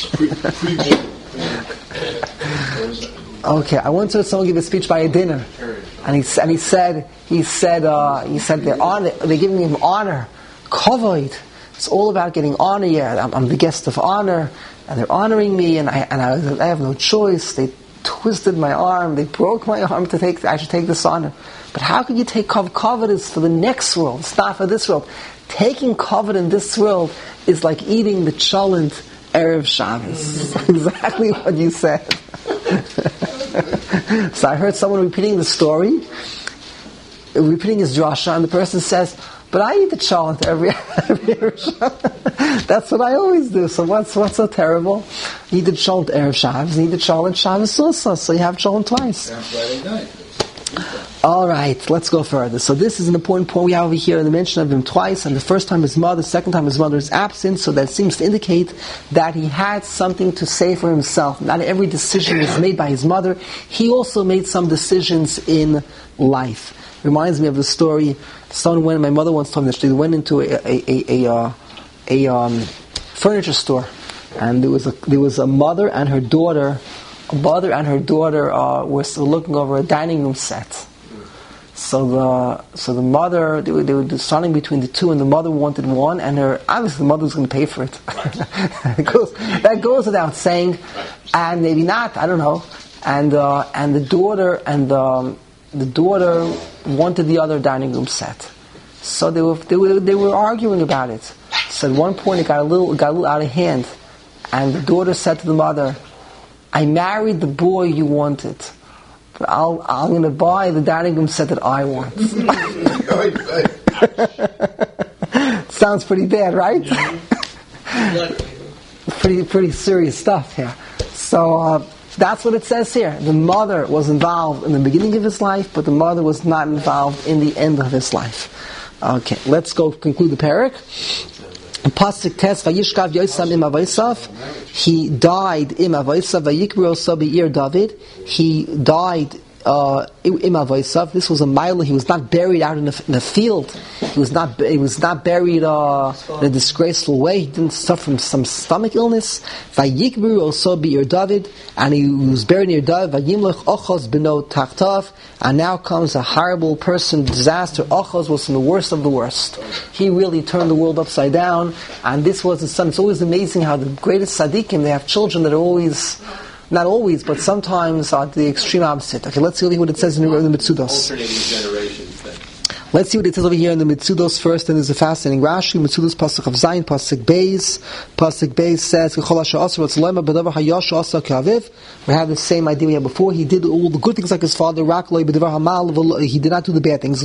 Okay, I once heard someone give a speech by a dinner, and he said they're giving him honor, kavod. It's all about getting honor. Yeah, I'm the guest of honor, and they're honoring me, and I have no choice. They twisted my arm, they broke my arm I should take this honor. But how could you take covet? Covet is for the next world, it's not for this world. Taking covet in this world is like eating the cholent Erev Shabbos. Exactly what you said. So I heard someone repeating the story, repeating his drasha, and the person says, but I eat the cholent every Shabbos. That's what I always do. So what's so terrible? You eat the cholent Erev Shabbos, and eat the cholent Shabbos also. So you have cholent twice. All right, let's go further. So this is an important point we have over here in the mention of him twice, and the first time his mother, the second time his mother is absent, so that seems to indicate that he had something to say for himself. Not every decision was made by his mother. He also made some decisions in life. Reminds me of the story. My mother once told me that she went into a furniture store, and there was a mother and her daughter. A mother and her daughter were still looking over a dining room set. So the mother, they were deciding between the two, and the mother wanted one, and obviously the mother was going to pay for it. That goes without saying, and maybe not, I don't know. And the daughter wanted the other dining room set. So they were arguing about it. So at one point it got a little out of hand, and the daughter said to the mother, I married the boy you wanted, but I'm going to buy the dining room set that I want. Sounds pretty bad, right? Pretty serious stuff here. So that's what it says here. The mother was involved in the beginning of his life, but the mother was not involved in the end of his life. Okay, let's go conclude the parak. Pasuk Tes Vayishkav Yosam Im Avaisav. He died Im Avaisav Vayikbro Sabiir David. He died Im Avaisav. This was a mile. He was not buried out in a field. He was not buried in a disgraceful way. He didn't suffer from some stomach illness. Vayikbro Sabiir David, and he was buried near David. Vayimlech Ochos Beno Tachtav. And now comes a horrible disaster. Ochos was from the worst of the worst. He really turned the world upside down, and this was his son. It's always amazing how the greatest tzaddikim, they have children that are always, not always, but sometimes are the extreme opposite. Okay, let's see what it says in the Mitzudos. Alternating generations then. Let's see what it says over here in the Mitzudos first, and there's a fascinating Rashi. Mitzudos Pasuk of Zayin, Pasuk Beis. Pasuk Beis says, we have the same idea we had before. He did all the good things like his father. He did not do the bad things. He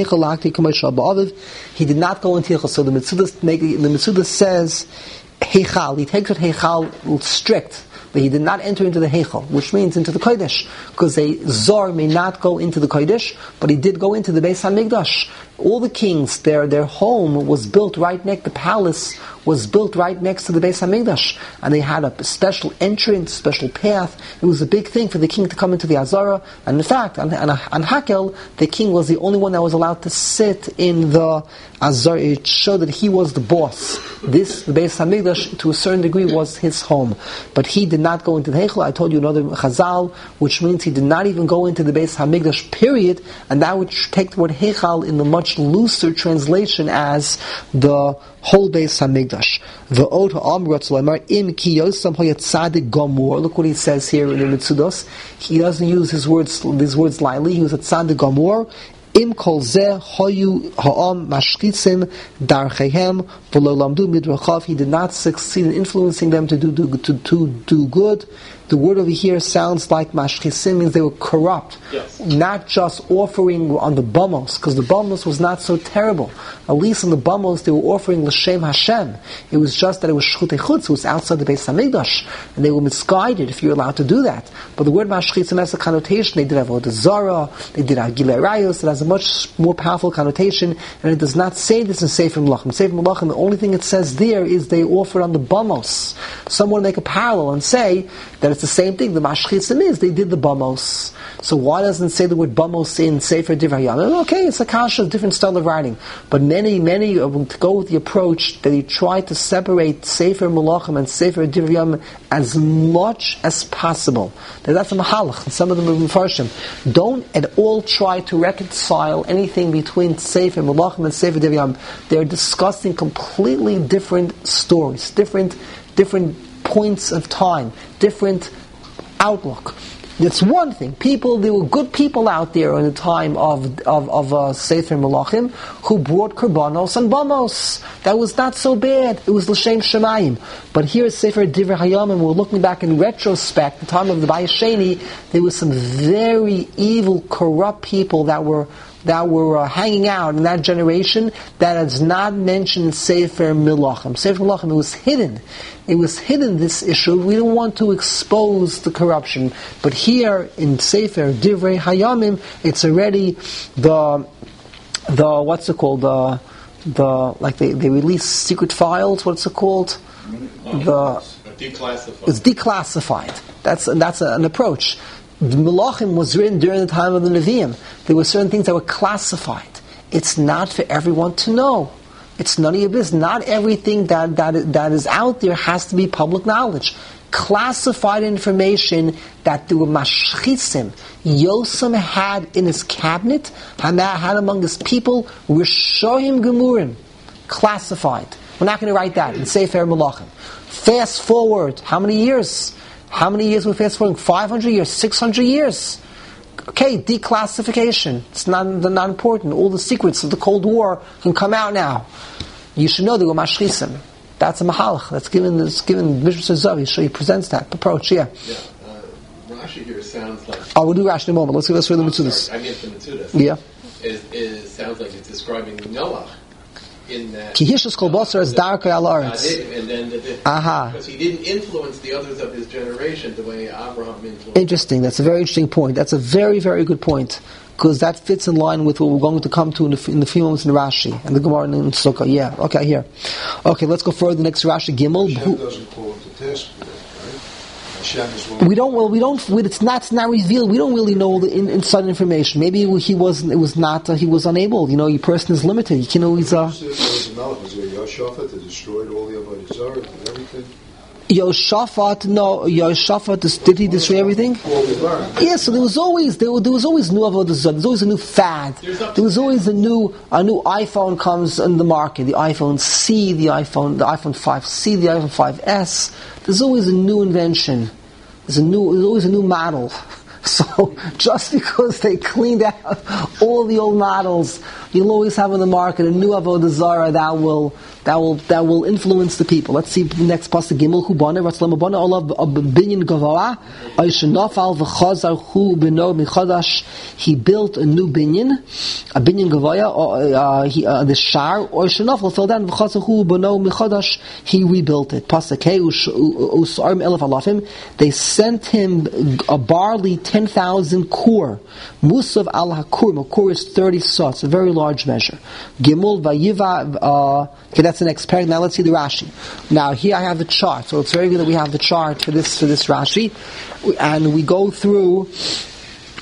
did not go into Heichal. So the Mitzudos says, Heichal. He takes it Heichal strict. But he did not enter into the Heichal, which means into the Kodesh, because a Zor may not go into the Kodesh, but he did go into the Beis HaMikdash. All the kings, their home was built right next, the palace was built right next to the Beis HaMikdash, and they had a special entrance, special path. It was a big thing for the king to come into the Azara, and in fact, on Hakel, the king was the only one that was allowed to sit in the Azara. It showed that he was the boss. The Beis HaMikdash, to a certain degree, was his home. But he did not go into the Heichal. I told you another Chazal, which means he did not even go into the Beis HaMikdash, period, and that would take the word Heichal in the much looser translation as the whole Beis HaMikdash. Hamikdash. V'od ha'am ratz l'amar im ki yosam ha'yatzadik gomor. Look what he says here in the Mitzudos. He doesn't use his words lightly. He was a tzadik gomor. Im kol zeh hoyu ha'am mashkitzim darchehem v'lo lamdu midrachav. He did not succeed in influencing them to do good. The word over here sounds like mashchisim, means they were corrupt. Yes. Not just offering on the bamos, because the bamos was not so terrible. At least on the bamos they were offering l'shem Hashem. It was just that it was shchutei chutz, it was outside the Beis Hamikdash, and they were misguided if you're allowed to do that. But the word mashchisim has a connotation. They did avodah zara, they did agilei rayos. It has a much more powerful connotation, and it does not say this in Sefer Melachim. Sefer Melachim, the only thing it says there is they offered on the bamos. Someone make a parallel and say that it's the same thing. The mashchitzim is they did the bamos. So why doesn't it say the word bamos in Sefer Divrei Hayamim? Okay, it's a kasha, different style of writing. But many will go with the approach that he tried to separate Sefer Melachim and Sefer Divrei Hayamim as much as possible. That's a mahalach, and some of them are mefarshim. Don't at all try to reconcile anything between Sefer Melachim and Sefer Divrei Hayamim. They're discussing completely different stories, different points of time, different outlook. That's one thing. There were good people out there in the time of Sefer Melachim who brought korbanos and bamos. That was not so bad. It was l'shem shemayim. But here at Sefer Divrei Hayamim, we're looking back in retrospect, the time of the Bayis Sheni, there was some very evil, corrupt people that were hanging out in that generation that is not mentioned in Sefer Melachim. Sefer Melachim, it was hidden. It was hidden, this issue. We don't want to expose the corruption. But here in Sefer Divrei Hayamim, it's already the what's it called? They release secret files. What's it called? Declassified. It's declassified. That's an approach. The Melachim was written during the time of the Nevi'im. There were certain things that were classified. It's not for everyone to know. It's none of your business. Not everything that is out there has to be public knowledge. Classified information that there were mashchitzim, Yosem had in his cabinet, had among his people, Rishoyim Gemurim, classified. We're not going to write that in Sefer Melachim. Fast forward, how many years? How many years we fast forwarding? 500 years, 600 years. Okay, declassification. It's not important. All the secrets of the Cold War can come out now. You should know they were mashchisim. That's a mahalach. That's given Mishnah Zavi. So he presents that approach. Yeah. Rashi here sounds like. We'll do Rashi in a moment. Let's read the Mitzudas. I get the Mitzudas. Yeah. It sounds like it's describing Noach. In that Kihishus kol basar as darkei al haaretz. And then because he didn't influence the others of his generation the way Abraham influenced. Interesting. That's a very interesting point. That's a very, very good point, because that fits in line with what we're going to come to in the few moments in Rashi and the Gemara in Sukkah. Yeah. Okay. Here. Okay. Let's go further. Next Rashi Gimel. Hashem doesn't call him to task for that, right? Hashem is we don't. It's not revealed. We don't really know the inside information. Maybe he wasn't. It was not. He was unable. Your person is limited. You can always. Was there Yoshaphat that destroyed all the Avodah Zarah and everything? Yoshaphat, did he destroy everything? Yeah, so there was always new Avodah Zarah. There's always a new fad. There was always a new iPhone comes on the market. The iPhone C, the iPhone 5C, the iPhone 5S. There's always a new invention. There's always a new model. So just because they cleaned out all the old models, you'll always have in the market a new Avodah Zarah that will influence the people. Let's see the next pasuk. Gimel hu bana ratzlam bana olav binyan gavara ayshnafal v'chazar hu beno michadash. He built a new binyan, a binyan gavaya. The shar ayshnafal fell down v'chazar hu beno michadash. He rebuilt it. Pasuk hey usarm elef alafim. They sent him a barley 10,000 kur. Musav al hakur. A kur is 30 sot. It's a very large measure. Gimel vayiva. Okay, that's the next paragraph. Now let's see the Rashi. Now here I have the chart, so it's very good that we have the chart for this Rashi, and we go through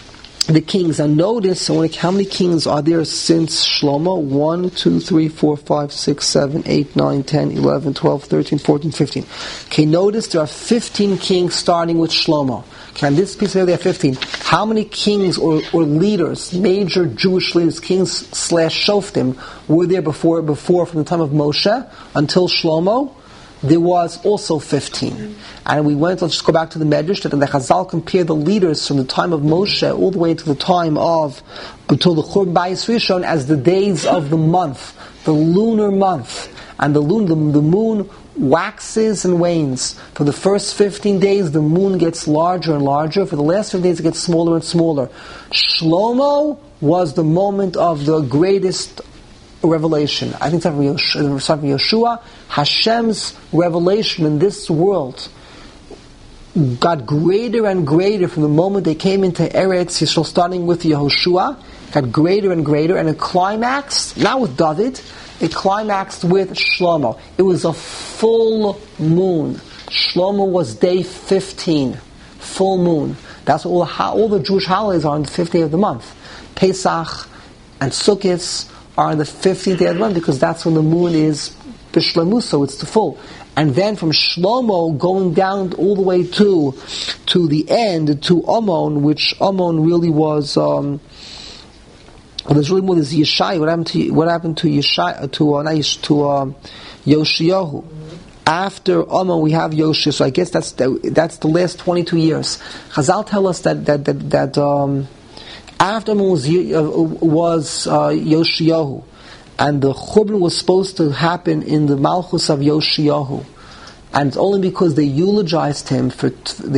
the kings. And notice, how many kings are there since Shlomo? 1, 2, 3, 4, 5, 6, 7, 8, 9, 10, 11, 12, 13, 14, 15. Okay, notice there are 15 kings starting with Shlomo. Okay, on this piece here there are 15. How many kings or leaders, major Jewish leaders, kings / shoftim, were there before from the time of Moshe until Shlomo? There was also 15. And let's just go back to the Medrash, that the Chazal compared the leaders from the time of Moshe all the way to the time until the Churban Bayis Rishon as the days of the month, the lunar month. And the moon waxes and wanes. For the first 15 days, the moon gets larger and larger. For the last 15 days, it gets smaller and smaller. Shlomo was the moment of the greatest revelation. I think it's from Yeshua. Hashem's revelation in this world got greater and greater from the moment they came into Eretz Yisrael, starting with Yehoshua. Got greater and greater, and it climaxed, not with David, it climaxed with Shlomo. It was a full moon. Shlomo was day 15. Full moon. That's all the Jewish holidays are on the 15th of the month. Pesach and Sukkot are on the 15th day of the month, because that's when the moon is Bishlemus, so it's the full. And then from Shlomo going down all the way to the end, to Amon, which Amon really was, there's really more than Yeshai. What happened to Yeshai, to Yoshiyahu? After Amon we have Yoshia, so I guess that's the last 22 years. Chazal tell us that after Amon was Yoshiyahu, and the Churban was supposed to happen in the Malchus of Yoshiyahu, and it's only because they eulogized him, so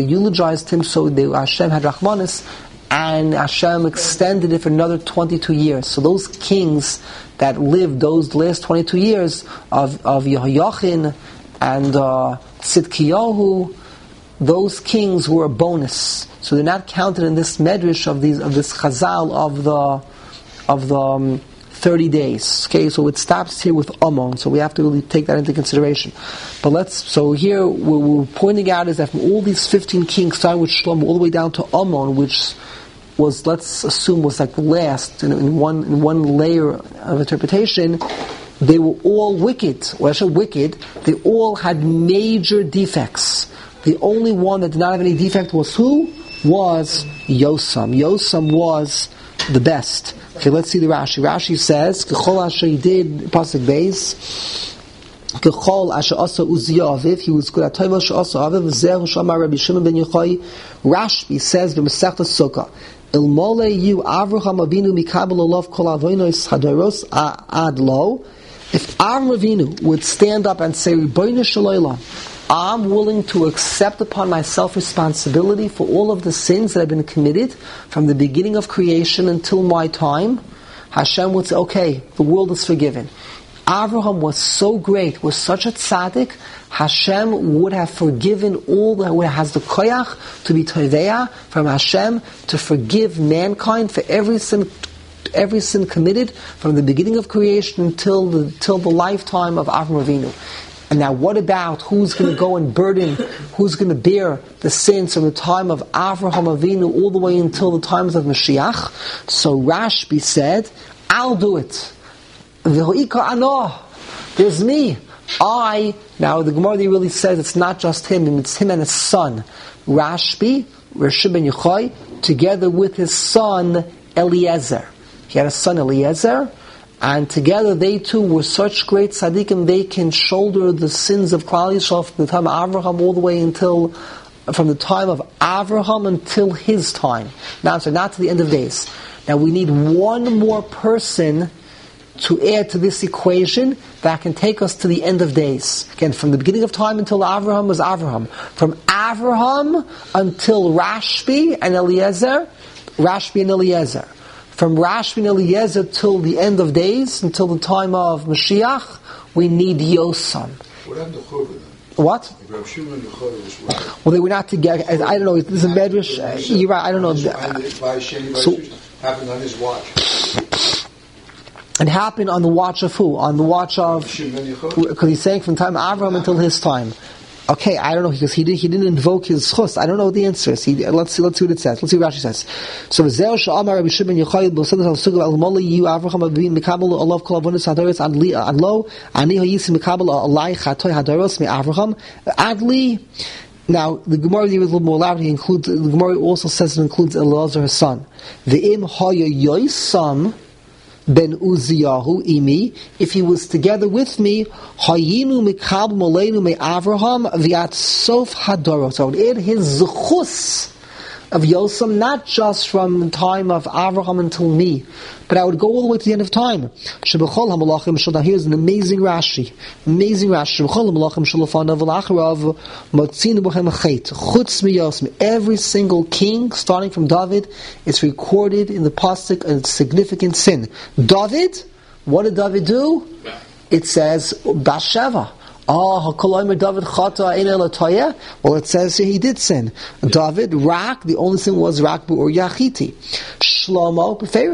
Hashem had Rachmanis, and Hashem extended it for another 22 years. So those kings that lived those last 22 years of Yehoiachin and Tzidkiyahu, those kings were a bonus. So they're not counted in this medrash of this chazal of the 30 days. Okay, so it stops here with Amon. So we have to really take that into consideration. But so here what we're pointing out is that from all these 15 kings, starting with Shlomo all the way down to Amon, which was, let's assume, was like the last in one layer of interpretation, they were all wicked. Well, actually wicked. They all had major defects. The only one that did not have any defect was who? Was Yosam. Yosam was the best. Okay, let's see the Rashi. Rashi says, K'chol asher did pasuk beis, K'chol asher asa Uzziah aviv, he was good at Tov asher asa aviv, v'zeh shamar Rabbi Shimon ben Yochai. Rashi says, v'mesechta Sukkah, Ilmole you Avraham Avinu mikabel olav kol avonos hadoros ad lo. If Avraham Avinu would stand up and say, Ribono shel olam, I'm willing to accept upon myself responsibility for all of the sins that have been committed from the beginning of creation until my time, Hashem would say, okay, the world is forgiven. Avraham was so great, was such a tzaddik, Hashem would have forgiven has the koyach to be toveya from Hashem to forgive mankind for every sin committed from the beginning of creation until the lifetime of Avraham Avinu. And now what about who's going to go and who's going to bear the sins from the time of Avraham Avinu all the way until the times of Mashiach? So Rashbi said, I'll do it. There's me. Now the Gemara really says it's not just him, it's him and his son. Rashbi, Rashi ben Yochai, together with his son Eliezer. He had a son Eliezer, and together they two were such great tzaddikim, they can shoulder the sins of Klal Yisrael from the time of Avraham all the way from the time of Avraham until his time. Now, so not to the end of days. Now we need one more person to add to this equation that can take us to the end of days. Again, from the beginning of time until Avraham was Avraham. From Avraham until Rashbi and Eliezer. From Rashbi and Eliezer till the end of days, until the time of Mashiach, we need Yosam. What happened to Churban then? What? Well, they were not together. I don't know. There's a medrash. You're right. I don't know. So happened on his watch. It happened on the watch of who? On the watch of, because he's saying from the time of Avraham until his time. Okay, I don't know, because he didn't invoke his chus. I don't know what the answer is. Let's see what it says. Let's see what Rashi says. So Zeh Sha'amar Rabbi Shimon Yochai B'Seder Al-Sugav Al-Moli Yu Avraham Avin Mikabel Olav Kol Avonis Hadoros Adlo Ani Hoyisi Mikabel Alai Chatoy Hadoros Me Avraham Adli. Now the Gemara is a little more loud. The Gemara also says it includes Elazar his son. Ve'im Haya Yoisam Ben Uziyahu imi, if he was together with me, hayinu mikab molenu me Avraham v'at sof hadorot. So it his zechus of Yosem, not just from the time of Avraham until me, but I would go all the way to the end of time. Shebechol hamalachim shel. Now here's an amazing Rashi. Shebechol hamalachim shel lefanav v'lacharav motzinu b'chem chet chutz miyosem. Every single king, starting from David, is recorded in the pasuk a significant sin. David, what did David do? It says Bathsheba. Well, it says here he did sin. David, Rak, the only sin was Rak Uriah Chiti. Shlomo,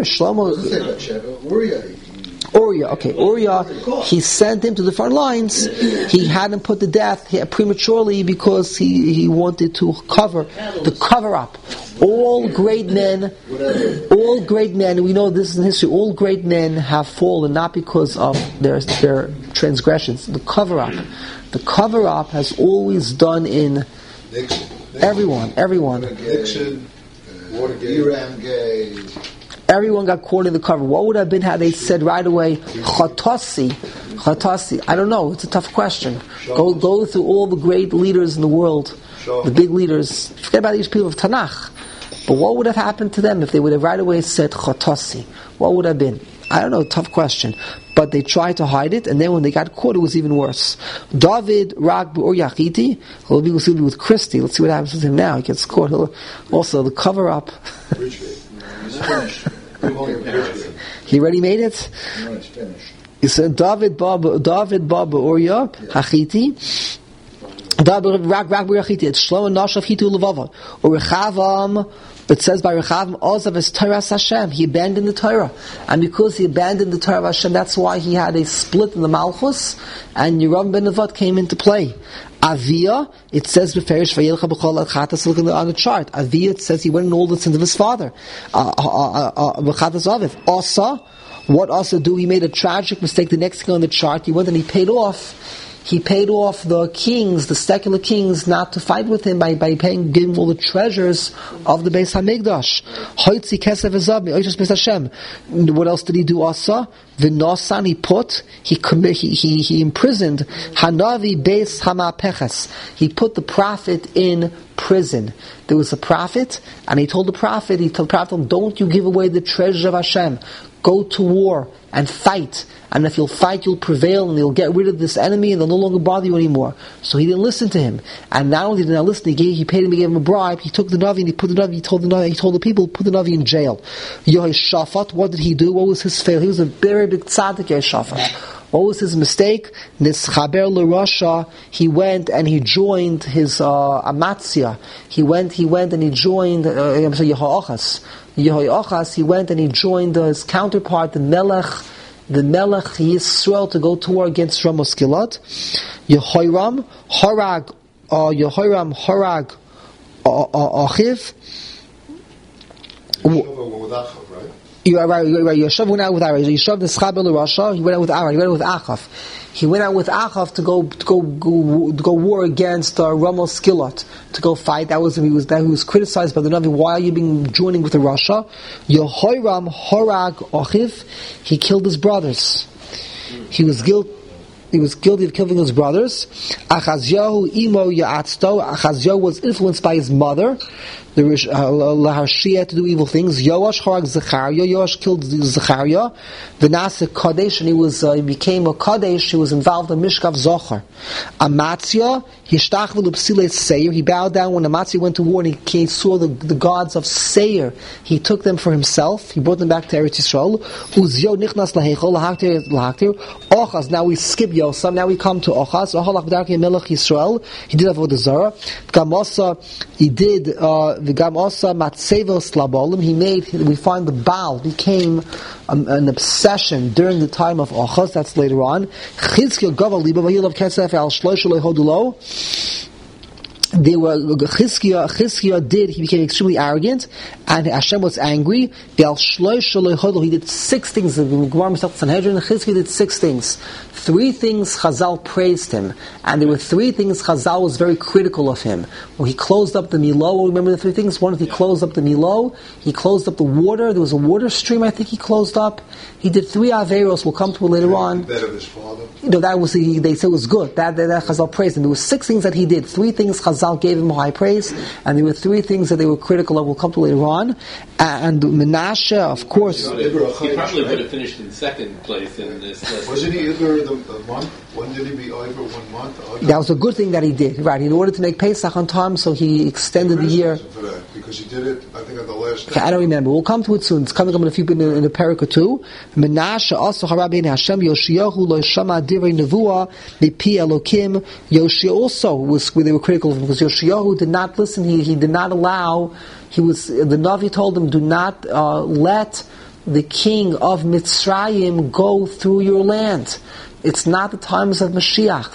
Uriah, he sent him to the front lines. He had him put to death prematurely because he wanted to cover up. All great men, we know this in history, all great men have fallen not because of their transgressions. The cover up has always done in everyone. Nixon, Watergate, Iran Gay. Everyone got caught in the cover. What would have been had they said right away, Chatasi? I don't know. It's a tough question. Go through all the great leaders in the world, the big leaders. Forget about these people of Tanakh. But what would have happened to them if they would have right away said Chatasi? What would have been? I don't know. Tough question. But they tried to hide it, and then when they got caught, it was even worse. David, Rak, or Yachiti, he'll be with Christy. Let's see what happens with him now. He gets caught. Also, the cover up. He already made it? No, it's finished. He said, David, Baba, Uriah, Hachiti. David, Rak, Yachiti. It's Shlomo, Nashav, Hitu, Levava. Or Rechavam. It says by Rechavam, Ozav is Torah Hashem. He abandoned the Torah. And because he abandoned the Torah of Hashem, that's why he had a split in the Malchus, and Yeram ben Nevat came into play. Aviyah, it says Beferish Vayelcha B'chol Chatas, look on the chart. Aviyah, it says he went in all the sins of his father. B'chatas Aviv. Asa, what Asa do? He made a tragic mistake. The next thing on the chart, he went and he paid off the kings, the secular kings, not to fight with him by giving him all the treasures of the Beis HaMikdash. Hoitzi kesef ezav mi'oishas Beis Hashem. What else did he do? Asa v'nosan, he imprisoned Hanavi Beis HaMapeches. He put the prophet in prison. There was a prophet, and he told the prophet, don't you give away the treasures of Hashem. Go to war and fight. And if you'll fight, you'll prevail, and you'll get rid of this enemy, and they'll no longer bother you anymore. So he didn't listen to him. And not only did he not listen, he paid him, he gave him a bribe. He took the Navi and he told the people, put the Navi in jail. Yehoshaphat, what did he do? What was his fail? He was a very big tzaddik, Yehoshaphat. What was his mistake? Nischaber l'Rasha, he went and he joined his Amatzia. He went and he joined Yehoachaz. He went and he joined his counterpart, the Melech Yisrael, to go to war against Ramos Gilad. Yehoram Harag Achiv. You are right. Yeshav went out with Arad. Yeshav the Schaber l'Rasha. He went out with Arad. He went out with Achav. He went out with Achav to go war against Ramos Gilad, to go fight. He was criticized by the Navi. Why are you joining with the Rasha? Yehoram Harag Achiv. He killed his brothers. He was guilty of killing his brothers. Achazyahu imo ya'atzto. Achazyahu was influenced by his mother, the Laharshia, to do evil things. Yoash harag Zechariah. Yoash killed Zechariah. V'nasa Kadesh, and he became a Kadesh. He was involved in Mishkav Zochar. Amatzia, Hishtach v'lupsile Seir. He bowed down when Amatzia went to war, and he saw the gods of Seir. He took them for himself. He brought them back to Eretz Yisrael. Uzyo nichnas lahechol lahaktir. Ochaz, now we skip Yosam. Now we come to Ochaz. Ochalach b'darkei melech Yisrael. He did avodah zarah. Gamosa, he did. V'gam osa matzevos labolim. We find the Baal became an obsession during the time of Ochaz. That's later on. Chizkiah gaval liba v'hilav kesef al shloisha lehodulo. they were Chizkiah did. He became extremely arrogant, and Hashem was angry. He did 6 things. The Gemara Masechet Sanhedrin, Chizkiah did 6 things. 3 things Chazal praised him, and there were 3 things Chazal was very critical of him. Well, he closed up the Milo. Remember the 3 things? One, he closed up the Milo. He closed up the water. There was a water stream, I think he closed up. He did 3 Averos. We'll come to it later on. The bed of his father. That was they said it was good. That Chazal praised him. There were 6 things that he did. 3 things Chazal gave him high praise, and there were 3 things that they were critical of. We'll come to later on. And Menashe, of course, he probably would have finished in 2nd place in this list. Wasn't he over the month? When did he be over 1 month? That was a good thing that he did. Right, in order to make Pesach on time, so he extended the year. For that, because he did it, I think, at the last. Okay, I don't remember. We'll come to it soon. It's coming up in a few in a parak or 2. Menashe also harabein Hashem Yoshiyahu lo shama divrei nevuah mipi Elokim. Yoshia also was where they were critical of him because Yoshiyahu did not listen. He did not allow. The Navi told him, do not let the king of Mitzrayim go through your land. It's not the times of Mashiach.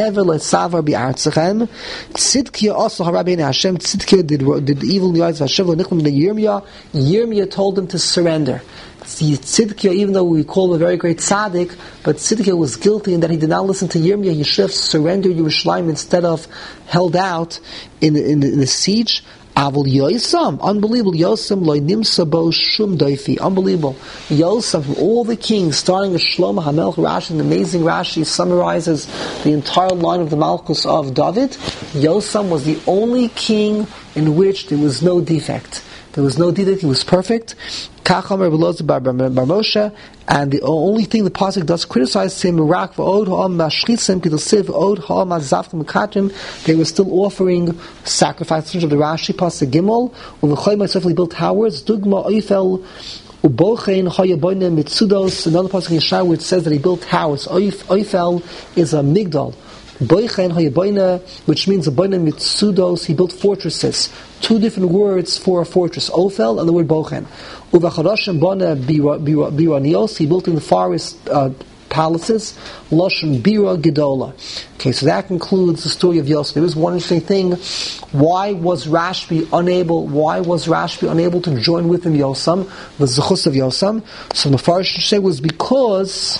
Tzidkiah also harabein Hashem. Tzidkiah did evil in the eyes of Hashem. Yirmiyah told him to surrender. See, Tzidkiah, even though we call him a very great tzaddik, but Tzidkiah was guilty in that he did not listen to Yirmiyah. He should have surrendered Yerushalayim instead of held out in the siege. Avol Yosam, unbelievable. Yosam loy nimsa bo shum doifi, unbelievable. Yosam, from all the kings, starting with Shlomo HaMelech, Rashi, an amazing Rashi summarizes the entire line of the Malchus of David. Yosam was the only king in which there was no defect. There was no defect, he was perfect. Kachamer Beloz Bar Moshe, and the only thing the pasuk does criticize him, Rak v'od ha'am mashchitzim k'dosiv v'od ha'am azavtim katrim. They were still offering sacrifices of the Rashi pasuk Gimel. U'v'choy myself built towers. Dugma oifel ubochein hayaboyne mitzudos. Another pasuk in Yeshaya which says that he built towers. Oifel is a migdal. Boichen hayaboyne, which means a boyne mitzudos. He built fortresses. 2 different words for a fortress: Ophel and the word Bochen. Uvacharoshem bana biranios. He built in the forest palaces. Loshem bira gedola. Okay, so that concludes the story of Yosef. There is one interesting thing: why was Rashbi unable to join with him Yosam, the zechus of Yosam? So the Mepharshim say was because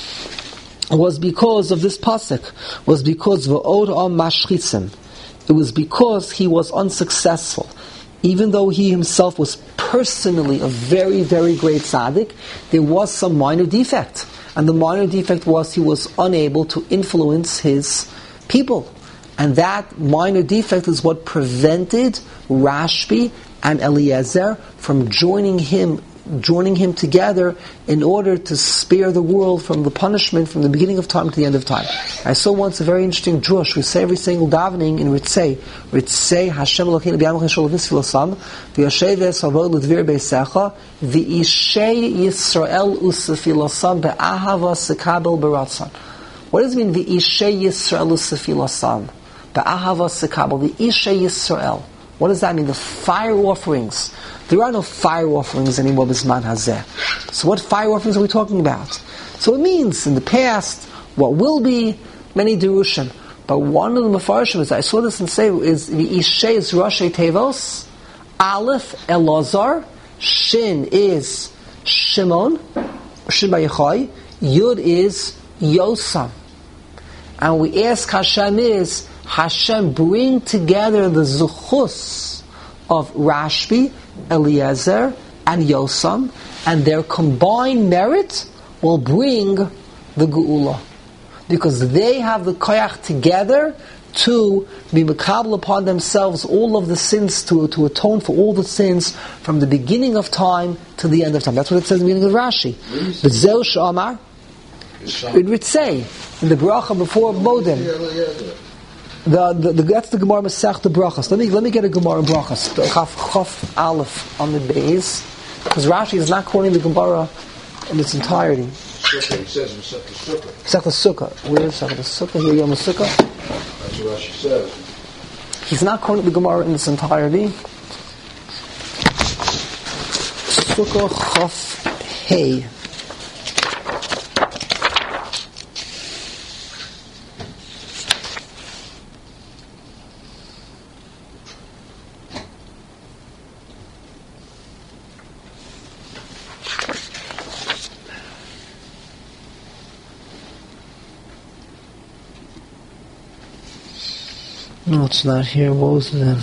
of this pasuk. Was because v'od am mashchitzim. It was because he was unsuccessful. Even though he himself was personally a very, very great tzaddik, there was some minor defect. And the minor defect was he was unable to influence his people. And that minor defect is what prevented Rashbi and Eliezer from joining him together in order to spare the world from the punishment from the beginning of time to the end of time. I saw once a very interesting drush. We say every single davening in Ritzei, Hashem Elokeinu b'yam cheshol v'sfilasam, v'yashay v'esavod l'dvir b'yisecha, v'yishei Yisrael u'sefilasam be'ahava sekabel b'ratzon. What does it mean, v'yishei Yisrael u'sefilasam be'ahava sekabel? V'yishei Yisrael. What does that mean? The fire offerings. There are no fire offerings anymore bisman hazeh. So what fire offerings are we talking about? So it means in the past, what will be many derushim. But one of the Mepharshim, as I saw this and say, is the Ishay is Roshei Tevos, Aleph Elazar, Shin is Shimon, Shin Bayachai, Yud is Yosam. And we ask Hashem is, Hashem bring together the zuchus of Rashbi, Eliezer, and Yosam, and their combined merit will bring the Geula. Because they have the koyach together to be makabel upon themselves all of the sins, to atone for all the sins from the beginning of time to the end of time. That's what it says in the beginning of Rashi. B'zeu she'amar, it would say in the bracha before Modim. That's the Gemara Masech the brachas. Let me get a Gemara brachas. Chaf Aleph on the base, because Rashi is not quoting the Gemara in its entirety. It says Masech the Sukkah. Where is Masech the Sukkah? Here, Yom Sukkah. That's what Rashi says. He's not quoting the Gemara in its entirety. Sukkah Chaf Hey. No, it's not here. What was it then?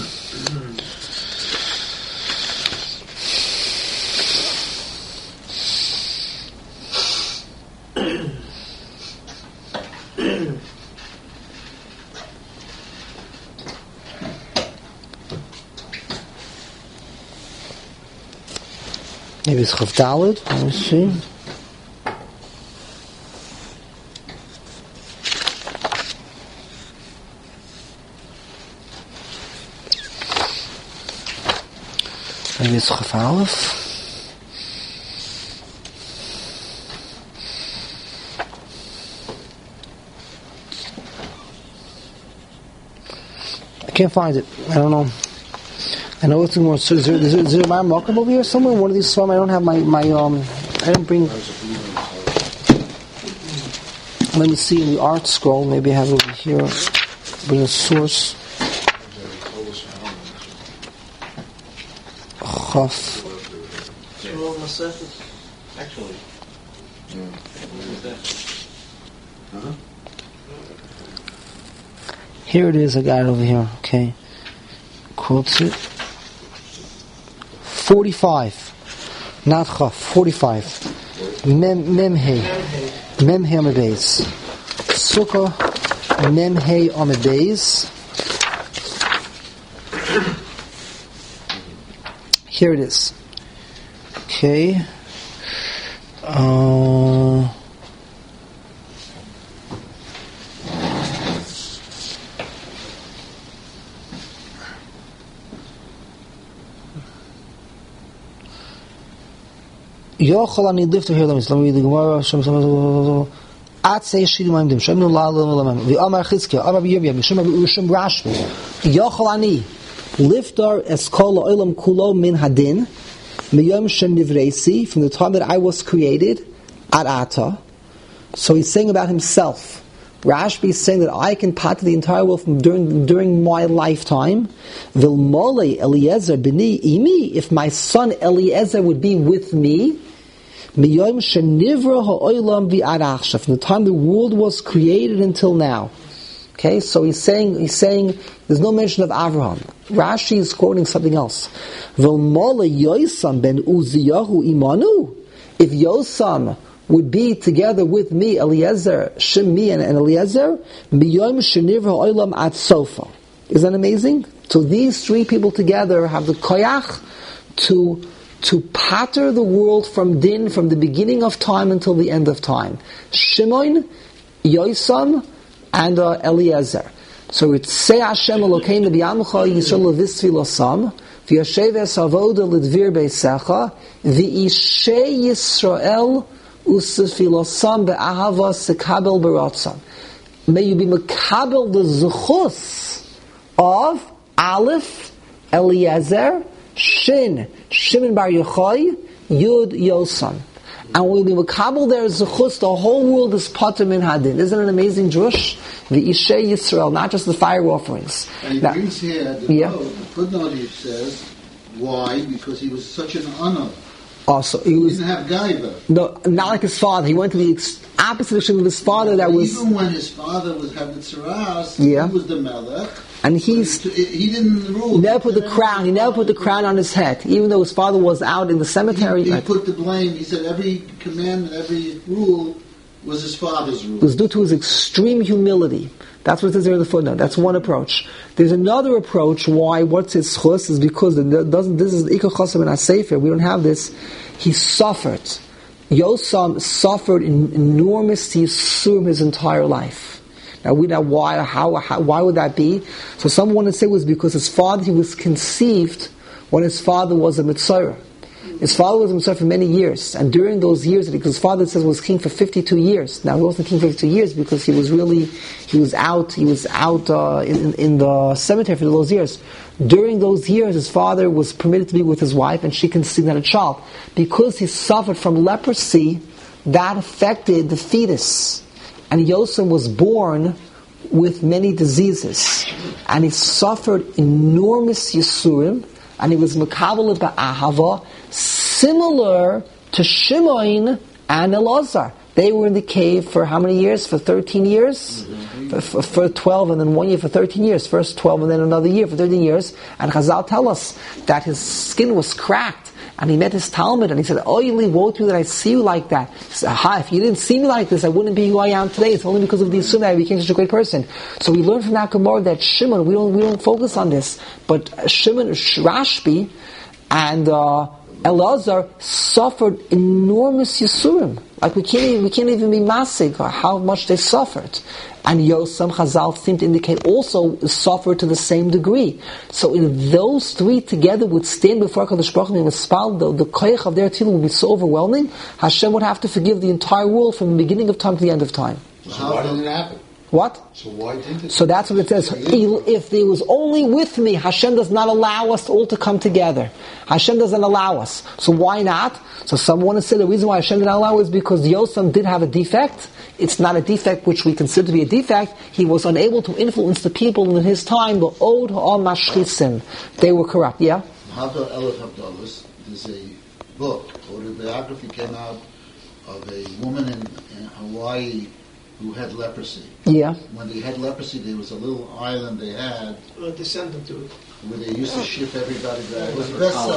Maybe it's Chav Daled. Let me see. Maybe it's Chav Aleph. I can't find it. I don't know. I know it's more. So is there my Malcolm over here somewhere? One of these swam. I don't have my I didn't bring. Let me see in the art scroll. Maybe I have it over here. Bring a source. Chaf. Actually. Here it is. I got it over here. Okay. Quotes it. 45. Not Chaf. 45. Memhe. Memhe Amid Beis. Sukkah. Memhe Amid Beis. Here it is. Okay. Yochel ani lifter here. Let me read the Gemara. At say shirim aimdim. Shem no la la la la. The Amar Chizkiah. Amar Yirmiyah. Mishum Ushim Rashmi. Yochel ani lifter eskol olam kulo min hadin. Miyom shem nivreisi. From the time that I was created, at ata. So he's saying about himself. Rashbi is saying that I can part the entire world from during my lifetime. Vilmole Eliezer b'ni imi. If my son Eliezer would be with me, miyom shenivra ha'olam v'ad achshav. From the time the world was created until now. Okay, so he's saying there's no mention of Avraham. Rashi is quoting something else. Vilmole Yosam ben Uziyahu imanu. If Yosam would be together with me, Eliezer, Shimi and Eliezer, Miyom Shenivra Olam at Sofa. Is that amazing? So these three people together have the koyach to patter the world from din, from the beginning of time until the end of time. Shimon, Yosam, and Eliezer. So it's Say Hashem Elokeinu b'yamcha Yisrael v'isvi losam v'yashev es avoda l'dvir beisecha v'ishe Yisrael usefilosam be'ahava sekabel beratzon. May you be mekabel the zuchus of Aleph, Eliezer, Shin, Shimon bar Yochai, Yud, Yosam. And when we be mekabel there zuchus, the whole world is pater min hadin. Isn't it an amazing drush? The Ishe Yisrael, not just the fire offerings. And he brings here the footnote, he says, why? Because he was such an honor. Also, he didn't have gaiva. No, not like his father. He went to the opposite of his father. That was even when his father was having tzaras, he was the melech, and he didn't rule. He never put the crown. He never put the crown on his head, even though his father was out in the cemetery. He put the blame. He said every commandment, every rule was his father's rule. It was due to his extreme humility. That's what it says there in the footnote. That's one approach. There's another approach why what's his chus is because this is the Ikar Chosam in our Sefer. We don't have this. He suffered. Yosam suffered enormous yisurim his entire life. Now we know why. Why would that be? So some want to say it was because his father, he was conceived when his father was a Mitzorah. His father was a Mitzorah for many years, and during those years, because his father says was king for 52 years. Now he wasn't king for 52 years because he was out in the cemetery for those years. During those years, his father was permitted to be with his wife, and she conceived a child. Because he suffered from leprosy, that affected the fetus. And Yosef was born with many diseases. And he suffered enormous yisurim, and he was mekabel ba'ahava, similar to Shimon and Elazar. They were in the cave for how many years? For 13 years? For 12 and then 1 year for 13 years. First 12 and then another year for 13 years. And Chazal tell us that his skin was cracked. And he met his Talmud and he said, "Oh, you woe to you that I see you like that." He said, "Aha, if you didn't see me like this, I wouldn't be who I am today. It's only because of the Yisur that I became such a great person." So we learn from that Gemara that Shimon, we don't focus on this, but Shimon, Rashbi, and Elazar suffered enormous Yisurim. Like we can't even be masig how much they suffered. And Yosem, Chazal seem to indicate, also suffered to the same degree. So if those three together would stand before HaKadosh Baruch Hu and spell, the koyach of their tefillah would be so overwhelming, Hashem would have to forgive the entire world from the beginning of time to the end of time. So why didn't it happen? What? So why didn't it? So that's what it says. If there was only with me, Hashem does not allow us all to come together. Hashem doesn't allow us. So why not? So some want to say the reason why Hashem didn't allow is because Yosem did have a defect. It's not a defect which we consider to be a defect. He was unable to influence the people in his time. The Od HaMashchisim. They were corrupt. Yeah? Havdal Elef Havdalas, there's a book, autobiography came out of a woman in Hawaii who had leprosy. Yeah. When they had leprosy, there was a little island they had. Descendant to it. Where they used to ship everybody back. It was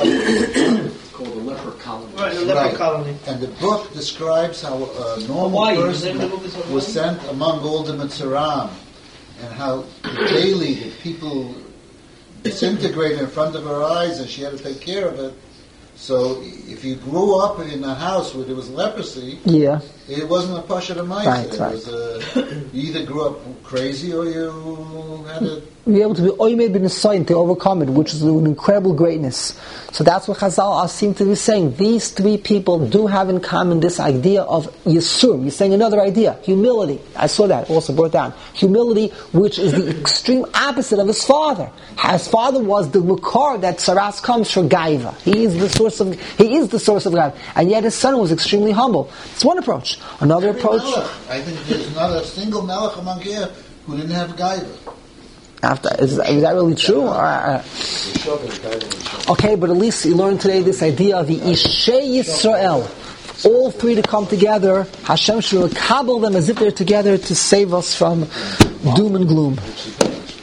It's called the leper colony. Right, the leper colony. And the book describes how a normal person was sent among all the Mitzaram, and how daily the people disintegrated in front of her eyes, and she had to take care of it. So if you grew up in a house where there was leprosy, it wasn't a pasha d'maisa. Right. You either grew up crazy or you had a... Be able to be oimed bin Nisayin, to overcome it, which is an incredible greatness. So that's what Chazal seem to be saying. These three people do have in common this idea of Yisur. You're saying another idea, humility. I saw that also brought down. Humility, which is the extreme opposite of his father. His father was the Makar that Saras comes for Gaiva. He is the source of Gaiva. And yet his son was extremely humble. It's one approach. Another approach... I think there's not a single melech among here who didn't have Gaiva. Is that really true? Okay, but at least you learned today this idea of the Ishei Yisrael. All three to come together. Hashem should kabel them as if they're together to save us from doom and gloom.